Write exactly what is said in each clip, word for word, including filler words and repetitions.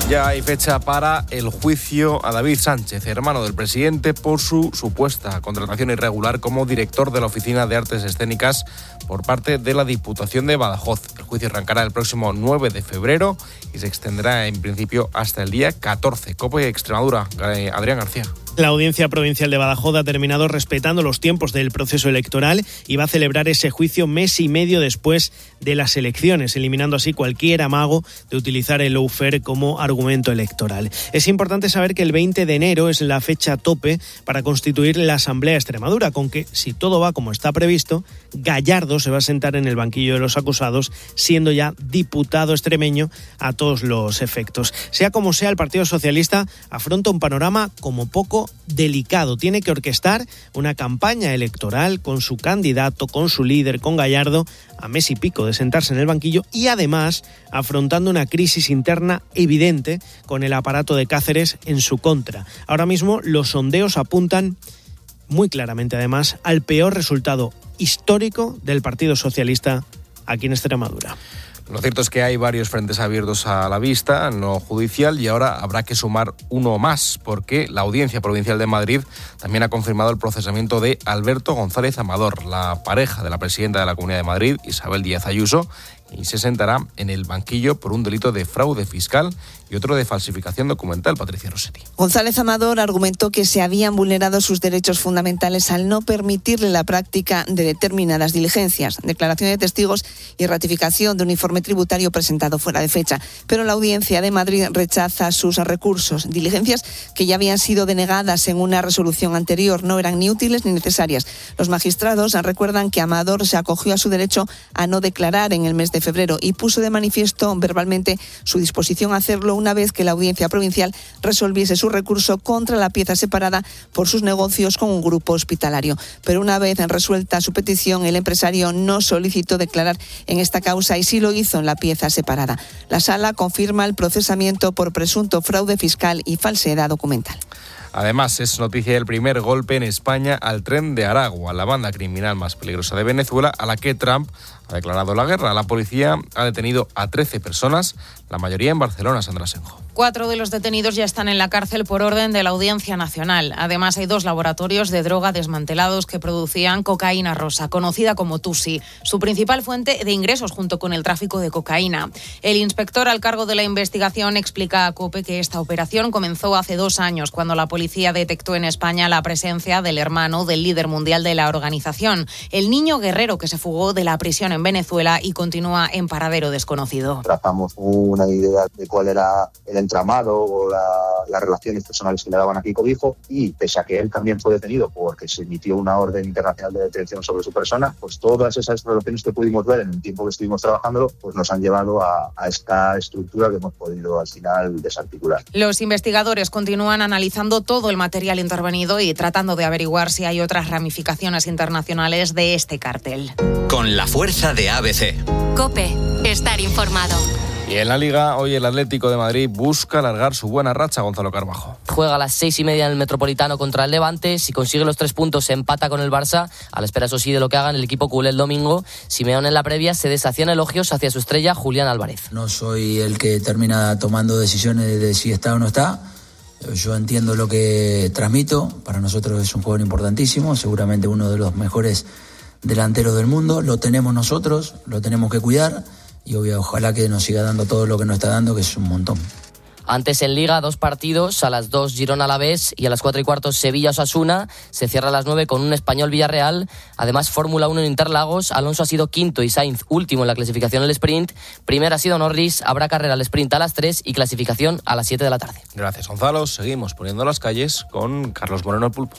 Ya hay fecha para el juicio a David Sánchez, hermano del presidente, por su supuesta contratación irregular como director de la Oficina de Artes Escénicas por parte de la Diputación de Badajoz. El juicio arrancará el próximo nueve de febrero y se extenderá en principio hasta el día catorce. COPE Extremadura, Adrián García. La Audiencia Provincial de Badajoz ha terminado respetando los tiempos del proceso electoral y va a celebrar ese juicio mes y medio después de las elecciones, eliminando así cualquier amago de utilizar el lawfare como argumento electoral. Es importante saber que el veinte de enero es la fecha tope para constituir la Asamblea Extremadura, con que, si todo va como está previsto, Gallardo se va a sentar en el banquillo de los acusados, siendo ya diputado extremeño a todos los efectos. Sea como sea, el Partido Socialista afronta un panorama como poco delicado. Tiene que orquestar una campaña electoral con su candidato, con su líder, con Gallardo, a mes y pico de sentarse en el banquillo y además afrontando una crisis interna evidente con el aparato de Cáceres en su contra. Ahora mismo los sondeos apuntan muy claramente además al peor resultado histórico del Partido Socialista aquí en Extremadura. Lo cierto es que hay varios frentes abiertos a la vista en lo judicial y ahora habrá que sumar uno más, porque la Audiencia Provincial de Madrid también ha confirmado el procesamiento de Alberto González Amador, la pareja de la presidenta de la Comunidad de Madrid, Isabel Díaz Ayuso, y se sentará en el banquillo por un delito de fraude fiscal y otro de falsificación documental. Patricia Rossetti. González Amador argumentó que se habían vulnerado sus derechos fundamentales al no permitirle la práctica de determinadas diligencias, declaración de testigos y ratificación de un informe tributario presentado fuera de fecha. Pero la Audiencia de Madrid rechaza sus recursos, diligencias que ya habían sido denegadas en una resolución anterior, no eran ni útiles ni necesarias. Los magistrados recuerdan que Amador se acogió a su derecho a no declarar en el mes de febrero y puso de manifiesto verbalmente su disposición a hacerlo una vez que la Audiencia Provincial resolviese su recurso contra la pieza separada por sus negocios con un grupo hospitalario. Pero una vez resuelta su petición, el empresario no solicitó declarar en esta causa y sí lo hizo en la pieza separada. La Sala confirma el procesamiento por presunto fraude fiscal y falsedad documental. Además, es noticia el primer golpe en España al Tren de Aragua, la banda criminal más peligrosa de Venezuela, a la que Trump ha declarado la guerra. La policía ha detenido a trece personas, la mayoría en Barcelona, Sandra Senjo. Cuatro de los detenidos ya están en la cárcel por orden de la Audiencia Nacional. Además, hay dos laboratorios de droga desmantelados que producían cocaína rosa, conocida como Tusi, su principal fuente de ingresos junto con el tráfico de cocaína. El inspector al cargo de la investigación explica a COPE que esta operación comenzó hace dos años, cuando la policía detectó en España la presencia del hermano del líder mundial de la organización, el niño guerrero que se fugó de la prisión en Venezuela y continúa en paradero desconocido. Trazamos una idea de cuál era el entramado o la, las relaciones personales que le daban aquí cobijo, y pese a que él también fue detenido porque se emitió una orden internacional de detención sobre su persona, pues todas esas relaciones que pudimos ver en el tiempo que estuvimos trabajándolo, pues nos han llevado a, a esta estructura que hemos podido al final desarticular. Los investigadores continúan analizando todo el material intervenido y tratando de averiguar si hay otras ramificaciones internacionales de este cártel. Con la fuerza de A B C. COPE, estar informado. Y en la Liga, hoy el Atlético de Madrid busca alargar su buena racha, Gonzalo Carbajo. Juega a las seis y media en el Metropolitano contra el Levante. Si consigue los tres puntos, se empata con el Barça. A la espera, eso sí, de lo que haga el equipo culé el domingo. Simeone en la previa se deshacían elogios hacia su estrella, Julián Álvarez. No soy el que termina tomando decisiones de si está o no está. Yo entiendo lo que transmito. Para nosotros es un jugador importantísimo, seguramente uno de los mejores delanteros del mundo. Lo tenemos nosotros, lo tenemos que cuidar. Y obvio, ojalá que nos siga dando todo lo que nos está dando, que es un montón. Antes en Liga, dos partidos, a las dos Girona Alavés y a las cuatro y cuarto Sevilla Osasuna. Se cierra a las nueve con un Español Villarreal. Además, Fórmula uno en Interlagos. Alonso ha sido quinto y Sainz último en la clasificación al sprint. Primera ha sido Norris. Habrá carrera al sprint a las tres y clasificación a las siete de la tarde. Gracias, Gonzalo. Seguimos poniendo las calles con Carlos Moreno el Pulpo.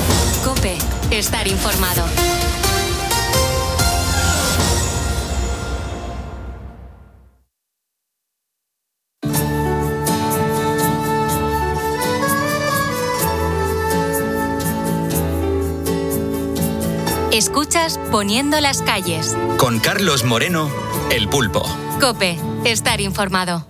COPE, estar informado. Escuchas Poniendo las calles. Con Carlos Moreno, el Pulpo. COPE, estar informado.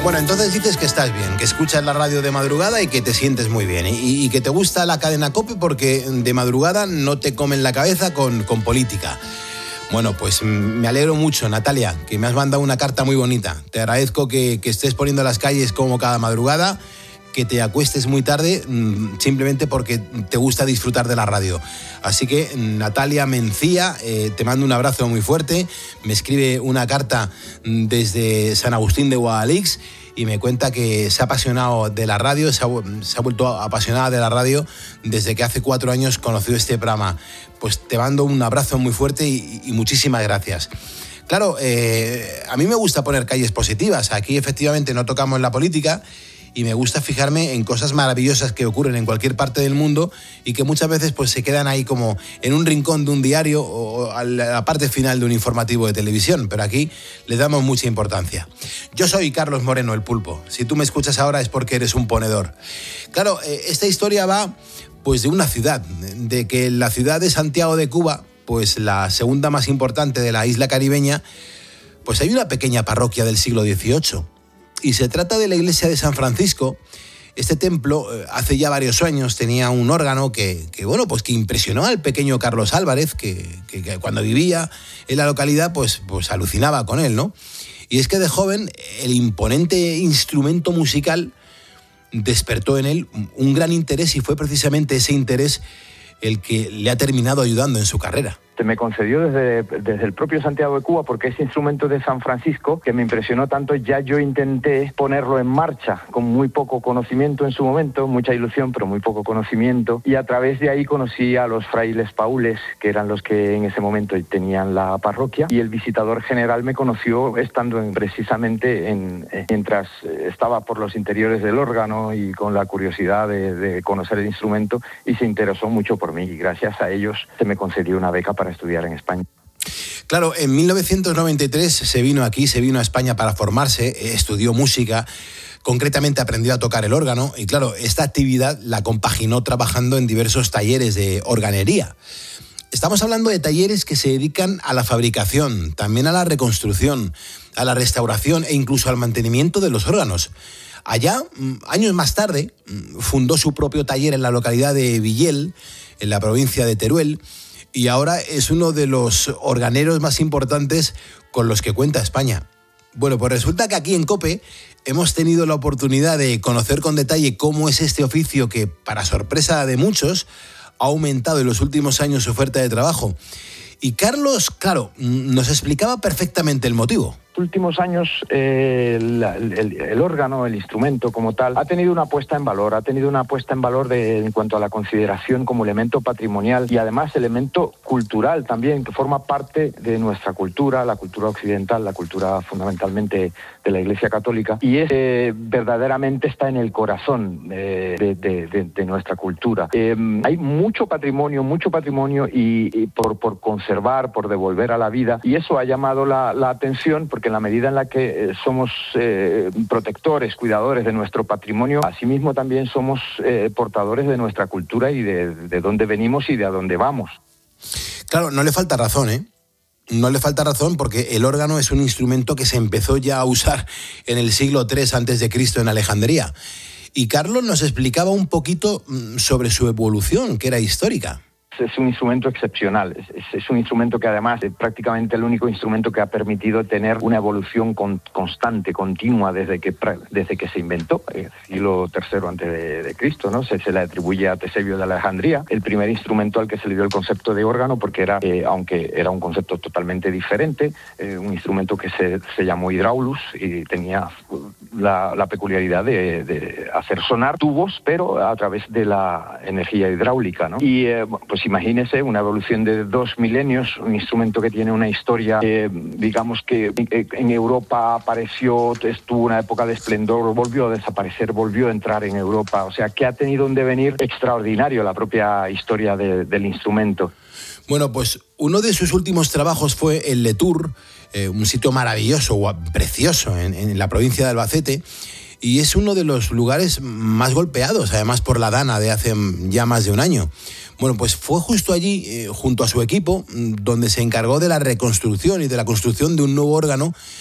Bueno, entonces dices que estás bien, que escuchas la radio de madrugada y que te sientes muy bien. Y, y que te gusta la cadena COPE porque de madrugada no te comen la cabeza con, con política. Bueno, pues me alegro mucho, Natalia, que me has mandado una carta muy bonita. Te agradezco que, que estés poniendo las calles como cada madrugada, que te acuestes muy tarde simplemente porque te gusta disfrutar de la radio. Así que Natalia Mencía, eh, te mando un abrazo muy fuerte, me escribe una carta desde San Agustín de Guadalix y me cuenta que se ha apasionado de la radio, se ha, se ha vuelto apasionada de la radio desde que hace cuatro años conoció este programa. Pues te mando un abrazo muy fuerte y, y muchísimas gracias. Claro, eh, a mí me gusta poner calles positivas, aquí efectivamente no tocamos la política, y me gusta fijarme en cosas maravillosas que ocurren en cualquier parte del mundo y que muchas veces pues, se quedan ahí como en un rincón de un diario o a la parte final de un informativo de televisión, pero aquí le damos mucha importancia. Yo soy Carlos Moreno, el Pulpo. Si tú me escuchas ahora es porque eres un ponedor. Claro, esta historia va pues, de una ciudad, de que la ciudad de Santiago de Cuba, pues la segunda más importante de la isla caribeña, pues hay una pequeña parroquia del siglo dieciocho. Y se trata de la iglesia de San Francisco. Este templo hace ya varios años tenía un órgano que, que, bueno, pues que impresionó al pequeño Carlos Álvarez, que, que, que cuando vivía en la localidad pues, pues alucinaba con él, ¿no? Y es que de joven el imponente instrumento musical despertó en él un gran interés y fue precisamente ese interés el que le ha terminado ayudando en su carrera. Se me concedió desde, desde el propio Santiago de Cuba porque ese instrumento de San Francisco que me impresionó tanto, ya yo intenté ponerlo en marcha con muy poco conocimiento en su momento, mucha ilusión pero muy poco conocimiento, y a través de ahí conocí a los frailes paules, que eran los que en ese momento tenían la parroquia, y el visitador general me conoció estando en, precisamente en, mientras estaba por los interiores del órgano y con la curiosidad de, de conocer el instrumento, y se interesó mucho por mí, y gracias a ellos se me concedió una beca para estudiar en España. Claro, en mil novecientos noventa y tres se vino aquí, se vino a España para formarse, estudió música, concretamente aprendió a tocar el órgano y claro, esta actividad la compaginó trabajando en diversos talleres de organería. Estamos hablando de talleres que se dedican a la fabricación, también a la reconstrucción, a la restauración e incluso al mantenimiento de los órganos. Allá, años más tarde, fundó su propio taller en la localidad de Villel, en la provincia de Teruel, y ahora es uno de los organeros más importantes con los que cuenta España. Bueno, pues resulta que aquí en COPE hemos tenido la oportunidad de conocer con detalle cómo es este oficio que, para sorpresa de muchos, ha aumentado en los últimos años su oferta de trabajo. Y Carlos, claro, nos explicaba perfectamente el motivo. Últimos años eh, el, el, el órgano, el instrumento como tal, ha tenido una puesta en valor, ha tenido una puesta en valor de, en cuanto a la consideración como elemento patrimonial y además elemento cultural también, que forma parte de nuestra cultura, la cultura occidental, la cultura fundamentalmente de la Iglesia Católica, y es, eh, verdaderamente está en el corazón eh, de, de, de, de nuestra cultura. Eh, hay mucho patrimonio, mucho patrimonio y, y por, por conservar, por devolver a la vida, y eso ha llamado la, la atención porque en la medida en la que eh, somos eh, protectores, cuidadores de nuestro patrimonio, asimismo también somos eh, portadores de nuestra cultura y de, de dónde venimos y de a dónde vamos. Claro, no le falta razón, ¿eh? No le falta razón porque el órgano es un instrumento que se empezó ya a usar en el siglo tercero antes de Cristo en Alejandría. Y Carlos nos explicaba un poquito sobre su evolución, que era histórica. Es un instrumento excepcional, es, es, es un instrumento que además es prácticamente el único instrumento que ha permitido tener una evolución con, constante, continua desde que, desde que se inventó, el siglo tercero antes de, de Cristo, ¿no? Se, se le atribuye a Tesebio de Alejandría, el primer instrumento al que se le dio el concepto de órgano, porque era, eh, aunque era un concepto totalmente diferente, eh, un instrumento que se, se llamó hidráulus y tenía la, la peculiaridad de, de hacer sonar tubos, pero a través de la energía hidráulica, ¿no? Y eh, pues imagínese una evolución de dos milenios, un instrumento que tiene una historia, eh, digamos que en Europa apareció, estuvo una época de esplendor, volvió a desaparecer, volvió a entrar en Europa, o sea que ha tenido un devenir extraordinario la propia historia de, del instrumento. Bueno, pues uno de sus últimos trabajos fue el Letour, eh, un sitio maravilloso, precioso en, en la provincia de Albacete, y es uno de los lugares más golpeados, además por la Dana de hace ya más de un año. Bueno, pues fue justo allí, eh, junto a su equipo, donde se encargó de la reconstrucción y de la construcción de un nuevo órgano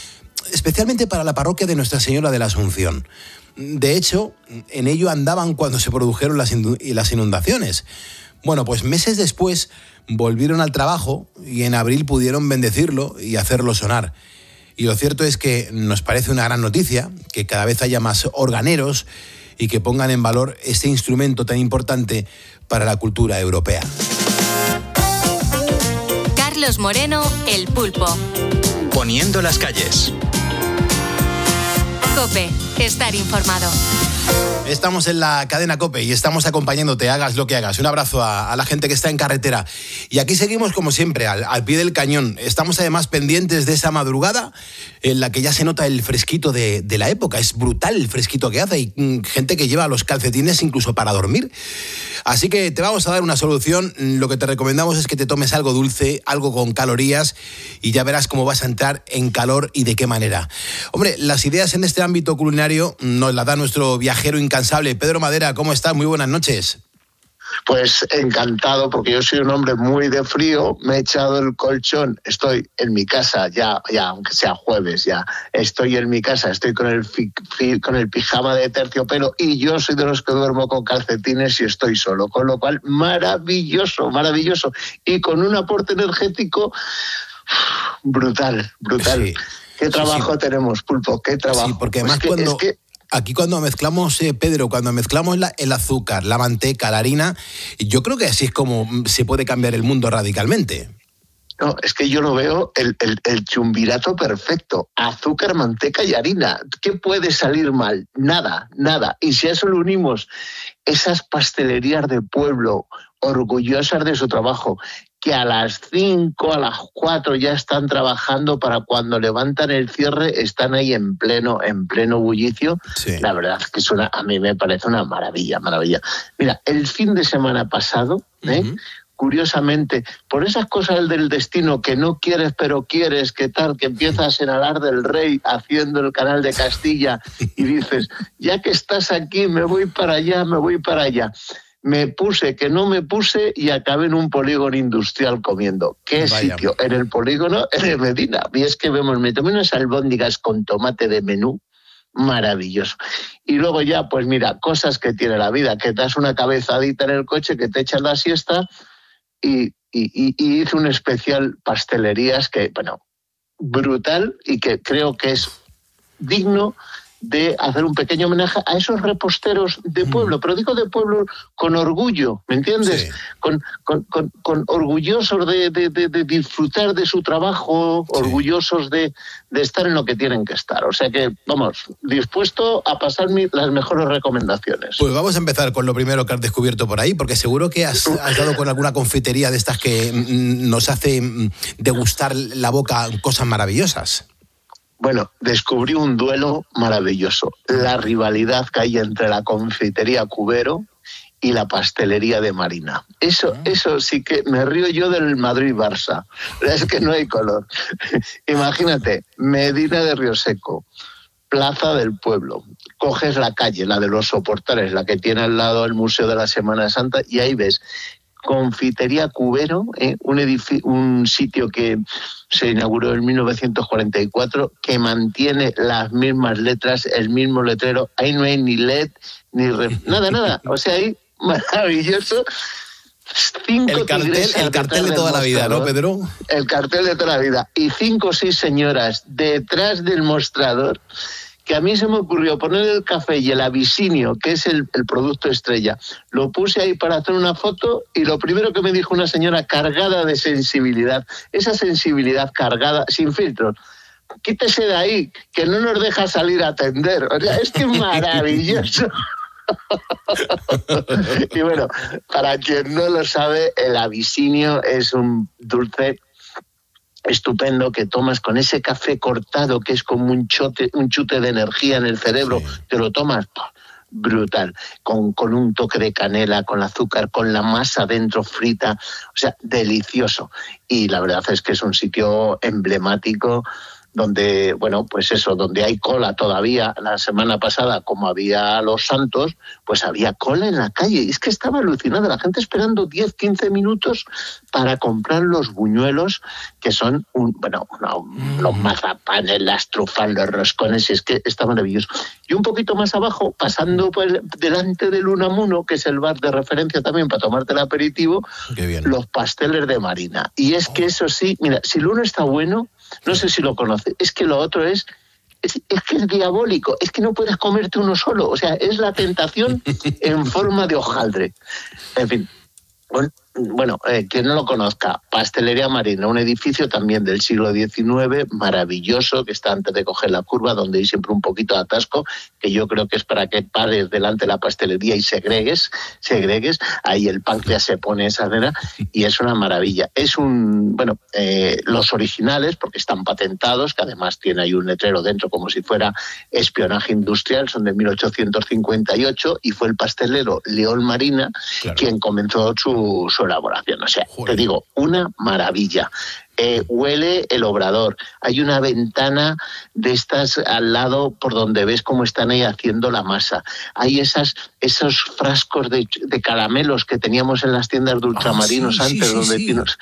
especialmente para la parroquia de Nuestra Señora de la Asunción. De hecho, en ello andaban cuando se produjeron las inundaciones. Bueno, pues meses después volvieron al trabajo y en abril pudieron bendecirlo y hacerlo sonar. Y lo cierto es que nos parece una gran noticia que cada vez haya más organeros y que pongan en valor este instrumento tan importante para la cultura europea. Carlos Moreno, El Pulpo. Poniendo las calles. COPE, estar informado. Estamos en la cadena COPE y estamos acompañándote, hagas lo que hagas. Un abrazo a, a la gente que está en carretera. Y aquí seguimos como siempre, al, al pie del cañón. Estamos además pendientes de esa madrugada en la que ya se nota el fresquito de, de la época. Es brutal el fresquito que hace. Y mm, gente que lleva los calcetines incluso para dormir. Así que te vamos a dar una solución. Lo que te recomendamos es que te tomes algo dulce, algo con calorías, y ya verás cómo vas a entrar en calor y de qué manera. Hombre, las ideas en este ámbito culinario nos las da nuestro viajero incansable. Pedro Madera, ¿cómo estás? Muy buenas noches. Pues encantado, porque yo soy un hombre muy de frío, me he echado el colchón, estoy en mi casa ya, ya aunque sea jueves ya, estoy en mi casa, estoy con el, fi, fi, con el pijama de terciopelo y yo soy de los que duermo con calcetines y estoy solo, con lo cual maravilloso, maravilloso, y con un aporte energético brutal, brutal. Sí. ¿Qué trabajo sí, sí. tenemos, Pulpo? ¿Qué trabajo? Sí, porque además pues que, cuando... es que Aquí cuando mezclamos, eh, Pedro, cuando mezclamos la, el azúcar, la manteca, la harina, yo creo que así es como se puede cambiar el mundo radicalmente. No, es que yo lo veo el, el, el chumbirato perfecto. Azúcar, manteca y harina. ¿Qué puede salir mal? Nada, nada. Y si a eso le unimos esas pastelerías de pueblo, orgullosas de su trabajo, que a las cinco, a las cuatro ya están trabajando para cuando levantan el cierre, están ahí en pleno, en pleno bullicio. Sí. La verdad es que es una, a mí me parece una maravilla, maravilla. Mira, el fin de semana pasado, ¿eh? Uh-huh. Curiosamente, por esas cosas del destino que no quieres pero quieres, que tal, que empiezas en Alar del Rey haciendo el Canal de Castilla y dices, ya que estás aquí, me voy para allá, me voy para allá. Me puse que no me puse y acabé en un polígono industrial comiendo. ¿Qué Vaya. sitio? En el polígono de Medina. Y es que vemos, me tomé unas albóndigas con tomate de menú, maravilloso. Y luego ya, pues mira, cosas que tiene la vida, que te das una cabezadita en el coche, que te echas la siesta y, y, y, y hice un especial pastelerías que, bueno, brutal y que creo que es digno de hacer un pequeño homenaje a esos reposteros de pueblo, mm. pero digo de pueblo con orgullo, ¿me entiendes? Sí. Con, con, con, con orgullosos de, de, de, de disfrutar de su trabajo, sí. orgullosos de, de estar en lo que tienen que estar. O sea que, vamos, dispuesto a pasar mi, las mejores recomendaciones. Pues vamos a empezar con lo primero que has descubierto por ahí, porque seguro que has, has dado con alguna confitería de estas que mm, nos hace mm, degustar la boca cosas maravillosas. Bueno, descubrí un duelo maravilloso. La rivalidad que hay entre la confitería Cubero y la pastelería de Marina. Eso, eso sí que me río yo del Madrid-Barça. Es que no hay color. Imagínate, Medina de Río Seco, Plaza del Pueblo. Coges la calle, la de los Soportales, la que tiene al lado el Museo de la Semana Santa, y ahí ves Confitería Cubero, ¿eh? un, edificio, un sitio que se inauguró en mil novecientos cuarenta y cuatro, que mantiene las mismas letras, el mismo letrero. Ahí no hay ni L E D, ni ref, nada, nada. O sea, ahí maravilloso. Cinco el cartel, el cartel de toda la vida, ¿no, Pedro? El cartel de toda la vida. Y cinco o seis señoras detrás del mostrador, que a mí se me ocurrió poner el café y el abisinio, que es el, el producto estrella. Lo puse ahí para hacer una foto y lo primero que me dijo una señora cargada de sensibilidad, esa sensibilidad cargada, sin filtros, quítese de ahí, que no nos deja salir a atender. O sea, es que es maravilloso. Y bueno, para quien no lo sabe, el abisinio es un dulce estupendo que tomas con ese café cortado que es como un chute, un chute de energía en el cerebro. Sí. Te lo tomas, brutal, con, con un toque de canela, con azúcar, con la masa dentro frita, o sea, delicioso. Y la verdad es que es un sitio emblemático donde, bueno, pues eso, donde hay cola todavía. La semana pasada, como había Los Santos, pues había cola en la calle. Y es que estaba alucinada la gente esperando diez, quince minutos para comprar los buñuelos, que son, un, bueno, no, mm. los mazapanes, las trufas, los roscones, y es que está maravilloso. Y un poquito más abajo, pasando pues, delante del Unamuno, que es el bar de referencia también para tomarte el aperitivo, los pasteles de Marina. Y es que eso sí, mira, si el uno está bueno, no sé si lo conoce, es que lo otro es, es, es que es diabólico, es que no puedes comerte uno solo, o sea, es la tentación en forma de hojaldre. En fin, bueno, bueno eh, quien no lo conozca, Pastelería Marina, un edificio también del siglo diecinueve, maravilloso, que está antes de coger la curva, donde hay siempre un poquito de atasco, que yo creo que es para que pares delante de la pastelería y segregues, segregues, ahí el páncreas se pone esa cera, y es una maravilla. Es un, bueno, eh, los originales, porque están patentados, que además tiene ahí un letrero dentro como si fuera espionaje industrial, son de mil ochocientos cincuenta y ocho, y fue el pastelero León Marina, claro, quien comenzó su, su elaboración. O sea, Joder. Te digo, una maravilla. Eh, huele el obrador. Hay una ventana de estas al lado por donde ves cómo están ahí haciendo la masa. Hay esas, esos frascos de, de caramelos que teníamos en las tiendas de ultramarinos ah, sí, antes, sí, donde sí. Tienes...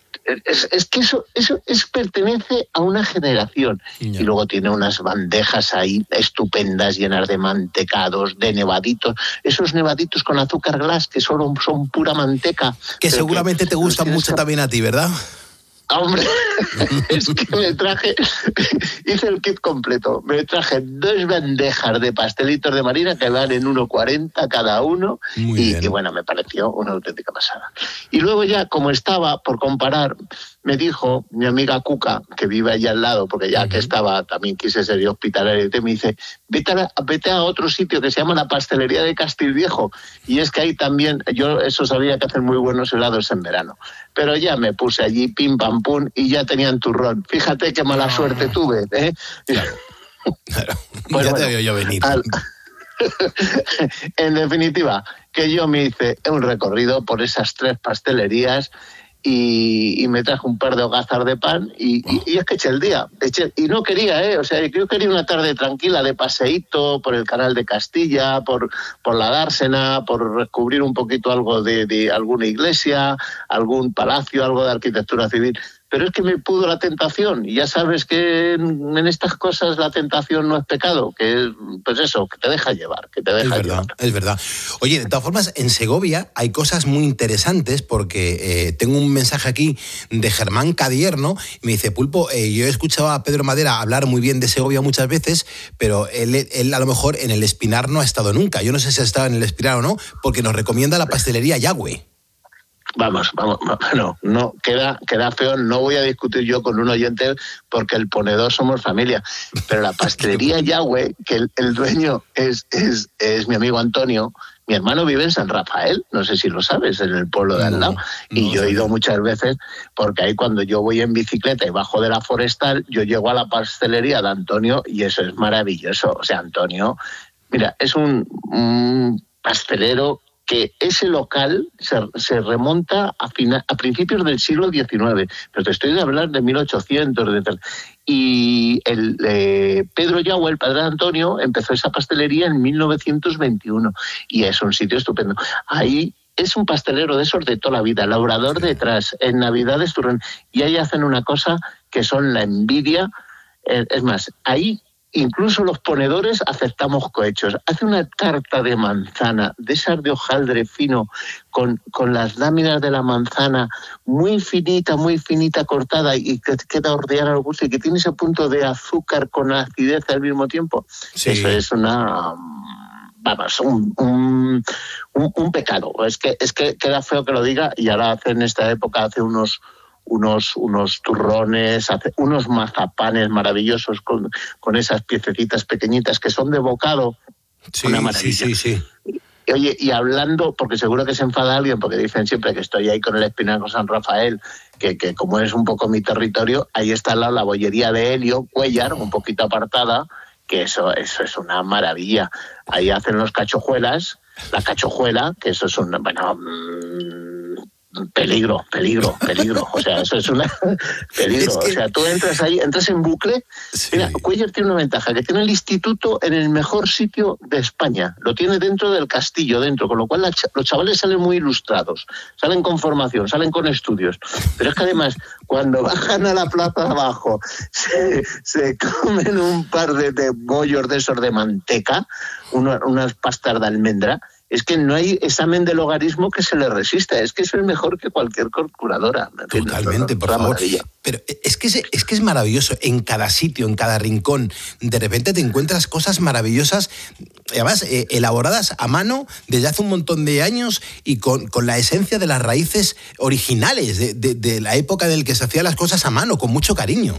Es, es que eso, eso es, pertenece a una generación. Yeah. Y luego tiene unas bandejas ahí estupendas, llenas de mantecados, de nevaditos. Esos nevaditos con azúcar glass que solo son pura manteca. Que seguramente que, te gustan mucho que... también a ti, ¿verdad? Hombre, es que me traje, hice el kit completo, me traje dos bandejas de pastelitos de Marina que van en uno cuarenta cada uno y, y bueno, me pareció una auténtica pasada. Y luego ya, como estaba por comparar, me dijo mi amiga Cuca, que vive allá al lado, porque ya uh-huh. que estaba, también quise ser hospitalario, y me dice, vete a, vete a otro sitio que se llama la Pastelería de Castilviejo, y es que ahí también, yo eso sabía que hacen muy buenos helados en verano, pero ya me puse allí, pim, pam, pum, y ya tenían turrón. Fíjate qué mala suerte tuve, ¿eh? Claro. Claro. Pues, ya bueno, te veo yo venir. Al... en definitiva, que yo me hice un recorrido por esas tres pastelerías y, y me traje un par de hogazas de pan y, oh. y, y es que eché el día. Eché, y no quería, ¿eh? O sea, yo quería una tarde tranquila de paseíto por el Canal de Castilla, por, por la Dársena, por descubrir un poquito algo de, de alguna iglesia, algún palacio, algo de arquitectura civil. Pero es que me pudo la tentación, y ya sabes que en, en estas cosas la tentación no es pecado, que pues eso, que te deja llevar, que te deja es verdad, llevar. Es verdad. Oye, de todas formas, en Segovia hay cosas muy interesantes, porque eh, tengo un mensaje aquí de Germán Cadierno, y me dice, Pulpo, eh, yo he escuchado a Pedro Madera hablar muy bien de Segovia muchas veces, pero él, él a lo mejor en el Espinar no ha estado nunca. Yo no sé si ha estado en el Espinar o no, porque nos recomienda la pastelería Yagüe. Vamos, vamos, no, no, queda, queda feo, no voy a discutir yo con un oyente porque el ponedor somos familia, pero la pastelería Yagüe, que el, el dueño es, es, es mi amigo Antonio, mi hermano vive en San Rafael, no sé si lo sabes, en el pueblo de al lado, no, y no, yo he ido muchas veces, porque ahí cuando yo voy en bicicleta y bajo de la Forestal, yo llego a la pastelería de Antonio y eso es maravilloso, o sea, Antonio, mira, es un, un pastelero que ese local se, se remonta a, final, a principios del siglo diecinueve, pero te estoy de hablar de mil ochocientos, de, y el, eh, Pedro Yagüe, el padre de Antonio, empezó esa pastelería en mil novecientos veintiuno, y es un sitio estupendo. Ahí es un pastelero de esos de toda la vida, el obrador detrás, en Navidades turrón, y ahí hacen una cosa que son la envidia, eh, es más, ahí incluso los ponedores aceptamos cohechos. Hace una tarta de manzana, de esas de hojaldre fino, con, con las láminas de la manzana muy finita, muy finita cortada y que queda ordeada al gusto y que tiene ese punto de azúcar con acidez al mismo tiempo. Sí. Eso es una... Vamos, un, un, un, un pecado. Es que, es que queda feo que lo diga, y ahora hace en esta época, hace unos... unos unos turrones, unos mazapanes maravillosos con, con esas piececitas pequeñitas que son de bocado. Sí, una maravilla. Sí, sí, sí. Oye, y hablando, porque seguro que se enfada alguien, porque dicen siempre que estoy ahí con el Espinar con San Rafael, que, que como es un poco mi territorio, ahí está al lado la bollería de Helio Cuellar, un poquito apartada, que eso, eso es una maravilla. Ahí hacen los cachojuelas, la cachojuela, que eso es un... bueno, mmm, Peligro, peligro, peligro. O sea, eso es una peligro. Es que... O sea, tú entras ahí, entras en bucle. Sí. Mira, Cuéllar tiene una ventaja, que tiene el instituto en el mejor sitio de España. Lo tiene dentro del castillo, dentro, con lo cual la, los chavales salen muy ilustrados, salen con formación, salen con estudios. Pero es que además, cuando bajan a la plaza abajo, se, se comen un par de, de bollos de esos de manteca, una, unas pastas de almendra. Es que no hay examen de logaritmo que se le resista. Es que eso es mejor que cualquier calculadora. Totalmente, por favor. Maravilla. Pero es que es, es que es maravilloso. En cada sitio, en cada rincón, de repente te encuentras cosas maravillosas, además eh, elaboradas a mano desde hace un montón de años y con, con la esencia de las raíces originales de, de, de la época en la que se hacían las cosas a mano, con mucho cariño.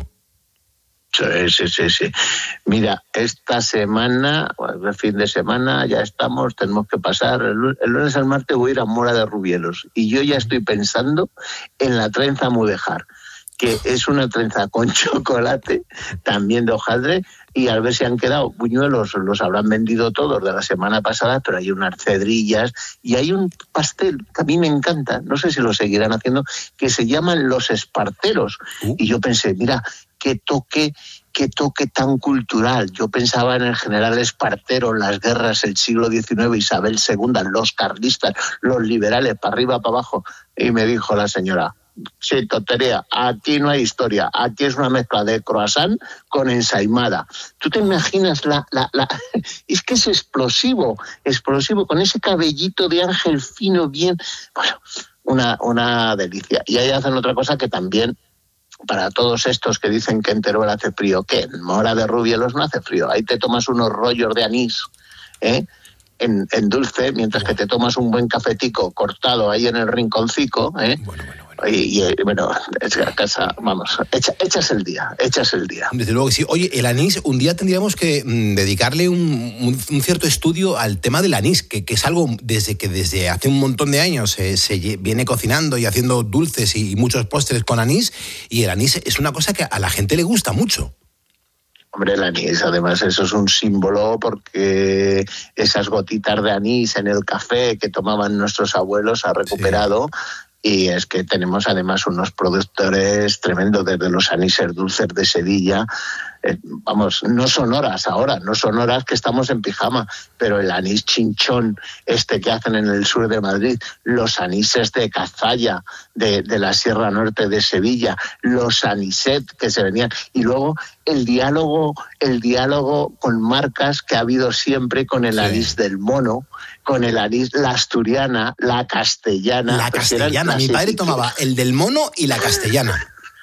Sí, sí, sí, sí. Mira, esta semana, el fin de semana, ya estamos, tenemos que pasar, el, el lunes al martes voy a ir a Mora de Rubielos y yo ya estoy pensando en la trenza mudéjar, que es una trenza con chocolate, también de hojaldre, y a ver si han quedado buñuelos, los habrán vendido todos de la semana pasada, pero hay unas cedrillas y hay un pastel que a mí me encanta, no sé si lo seguirán haciendo, que se llaman los esparteros. Uh. Y yo pensé, mira, qué toque, qué toque tan cultural. Yo pensaba en el general Espartero, las guerras del siglo diecinueve, Isabel segunda, los carlistas, los liberales, para arriba, para abajo. Y me dijo la señora, sí, tontería, aquí no hay historia, aquí es una mezcla de croissant con ensaimada. ¿Tú te imaginas la, la, la... Es que es explosivo, explosivo, con ese cabellito de ángel fino, bien... Bueno, una, una delicia. Y ahí hacen otra cosa que también, para todos estos que dicen que en Teruel hace frío, que en Mora de Rubielos no hace frío. Ahí te tomas unos rollos de anís, ¿eh? En, en dulce, mientras que te tomas un buen cafetico cortado ahí en el rinconcico, ¿eh? Bueno, bueno, bueno. Y, y bueno, es a casa, vamos, echa, echas el día, echas el día. Desde luego que sí. Oye, el anís, un día tendríamos que mmm, dedicarle un, un, un cierto estudio al tema del anís, que, que es algo desde que desde hace un montón de años se, se viene cocinando y haciendo dulces y, y muchos postres con anís, y el anís es una cosa que a la gente le gusta mucho. Hombre, el anís, además, eso es un símbolo porque esas gotitas de anís en el café que tomaban nuestros abuelos ha recuperado. Sí. Y es que tenemos además unos productores tremendos, desde los aníses dulces de Sevilla. Eh, vamos, no son horas ahora, no son horas que estamos en pijama, pero el anís chinchón, este que hacen en el sur de Madrid, los anises de Cazalla, de, de la Sierra Norte de Sevilla, los aniset que se venían, y luego el diálogo, el diálogo con marcas que ha habido siempre con el sí. anís del mono, con el anís, la asturiana, la castellana. La castellana, mi padre tomaba el del mono y la castellana.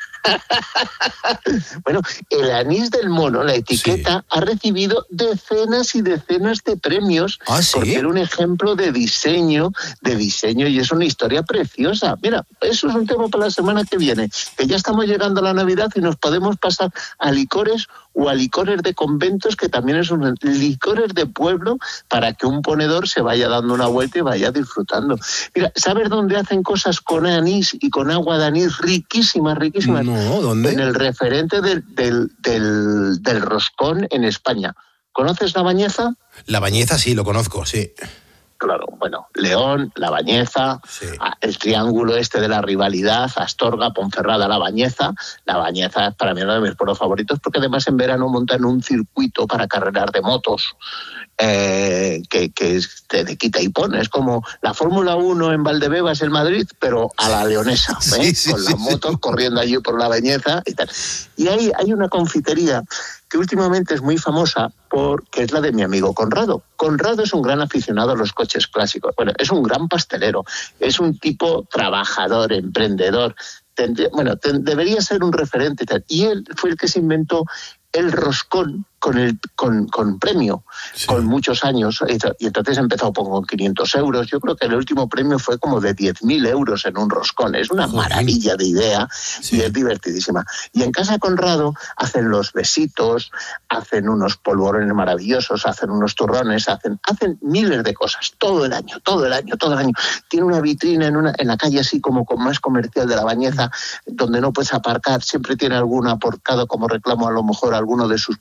Bueno, el anís del mono, la etiqueta, sí. ha recibido decenas y decenas de premios. ¿Ah, sí? Porque era un ejemplo de diseño, de diseño, y es una historia preciosa. Mira, eso es un tema para la semana que viene, que ya estamos llegando a la Navidad y nos podemos pasar a licores o a licores de conventos, que también es un licores de pueblo, para que un ponedor se vaya dando una vuelta y vaya disfrutando. Mira, ¿sabes dónde hacen cosas con anís y con agua de anís riquísimas, riquísimas? No, ¿dónde? En el referente del, del, del, del roscón en España. ¿Conoces La Bañeza? La Bañeza sí, lo conozco, sí. Claro, bueno, León, La Bañeza, sí. El triángulo este de la rivalidad, Astorga, Ponferrada, La Bañeza. La Bañeza es para mí uno de mis pueblos favoritos, porque además en verano montan un circuito para carreras de motos eh, que, que es de, de quita y pon. Es como la Fórmula uno en Valdebebas, en Madrid, pero a la leonesa, ¿eh? Sí, sí, con las motos sí. corriendo allí por La Bañeza y tal. Y ahí hay una confitería que últimamente es muy famosa, porque es la de mi amigo Conrado. Conrado es un gran aficionado a los coches clásicos. Bueno, es un gran pastelero, es un tipo trabajador, emprendedor. Tendría, bueno, ten, debería ser un referente. Y él fue el que se inventó el roscón con el con, con premio, sí. con muchos años, y entonces empezó con quinientos euros. Yo creo que el último premio fue como de diez mil euros en un roscón. Es una Joder. maravilla de idea, sí. y es divertidísima. Y en Casa Conrado hacen los besitos, hacen unos polvorones maravillosos, hacen unos turrones, hacen, hacen miles de cosas, todo el año, todo el año, todo el año. Tiene una vitrina en, una, en la calle así como con más comercial de La Bañeza, donde no puedes aparcar, siempre tiene algún aparcado como reclamo, a lo mejor alguno de sus coches clásicos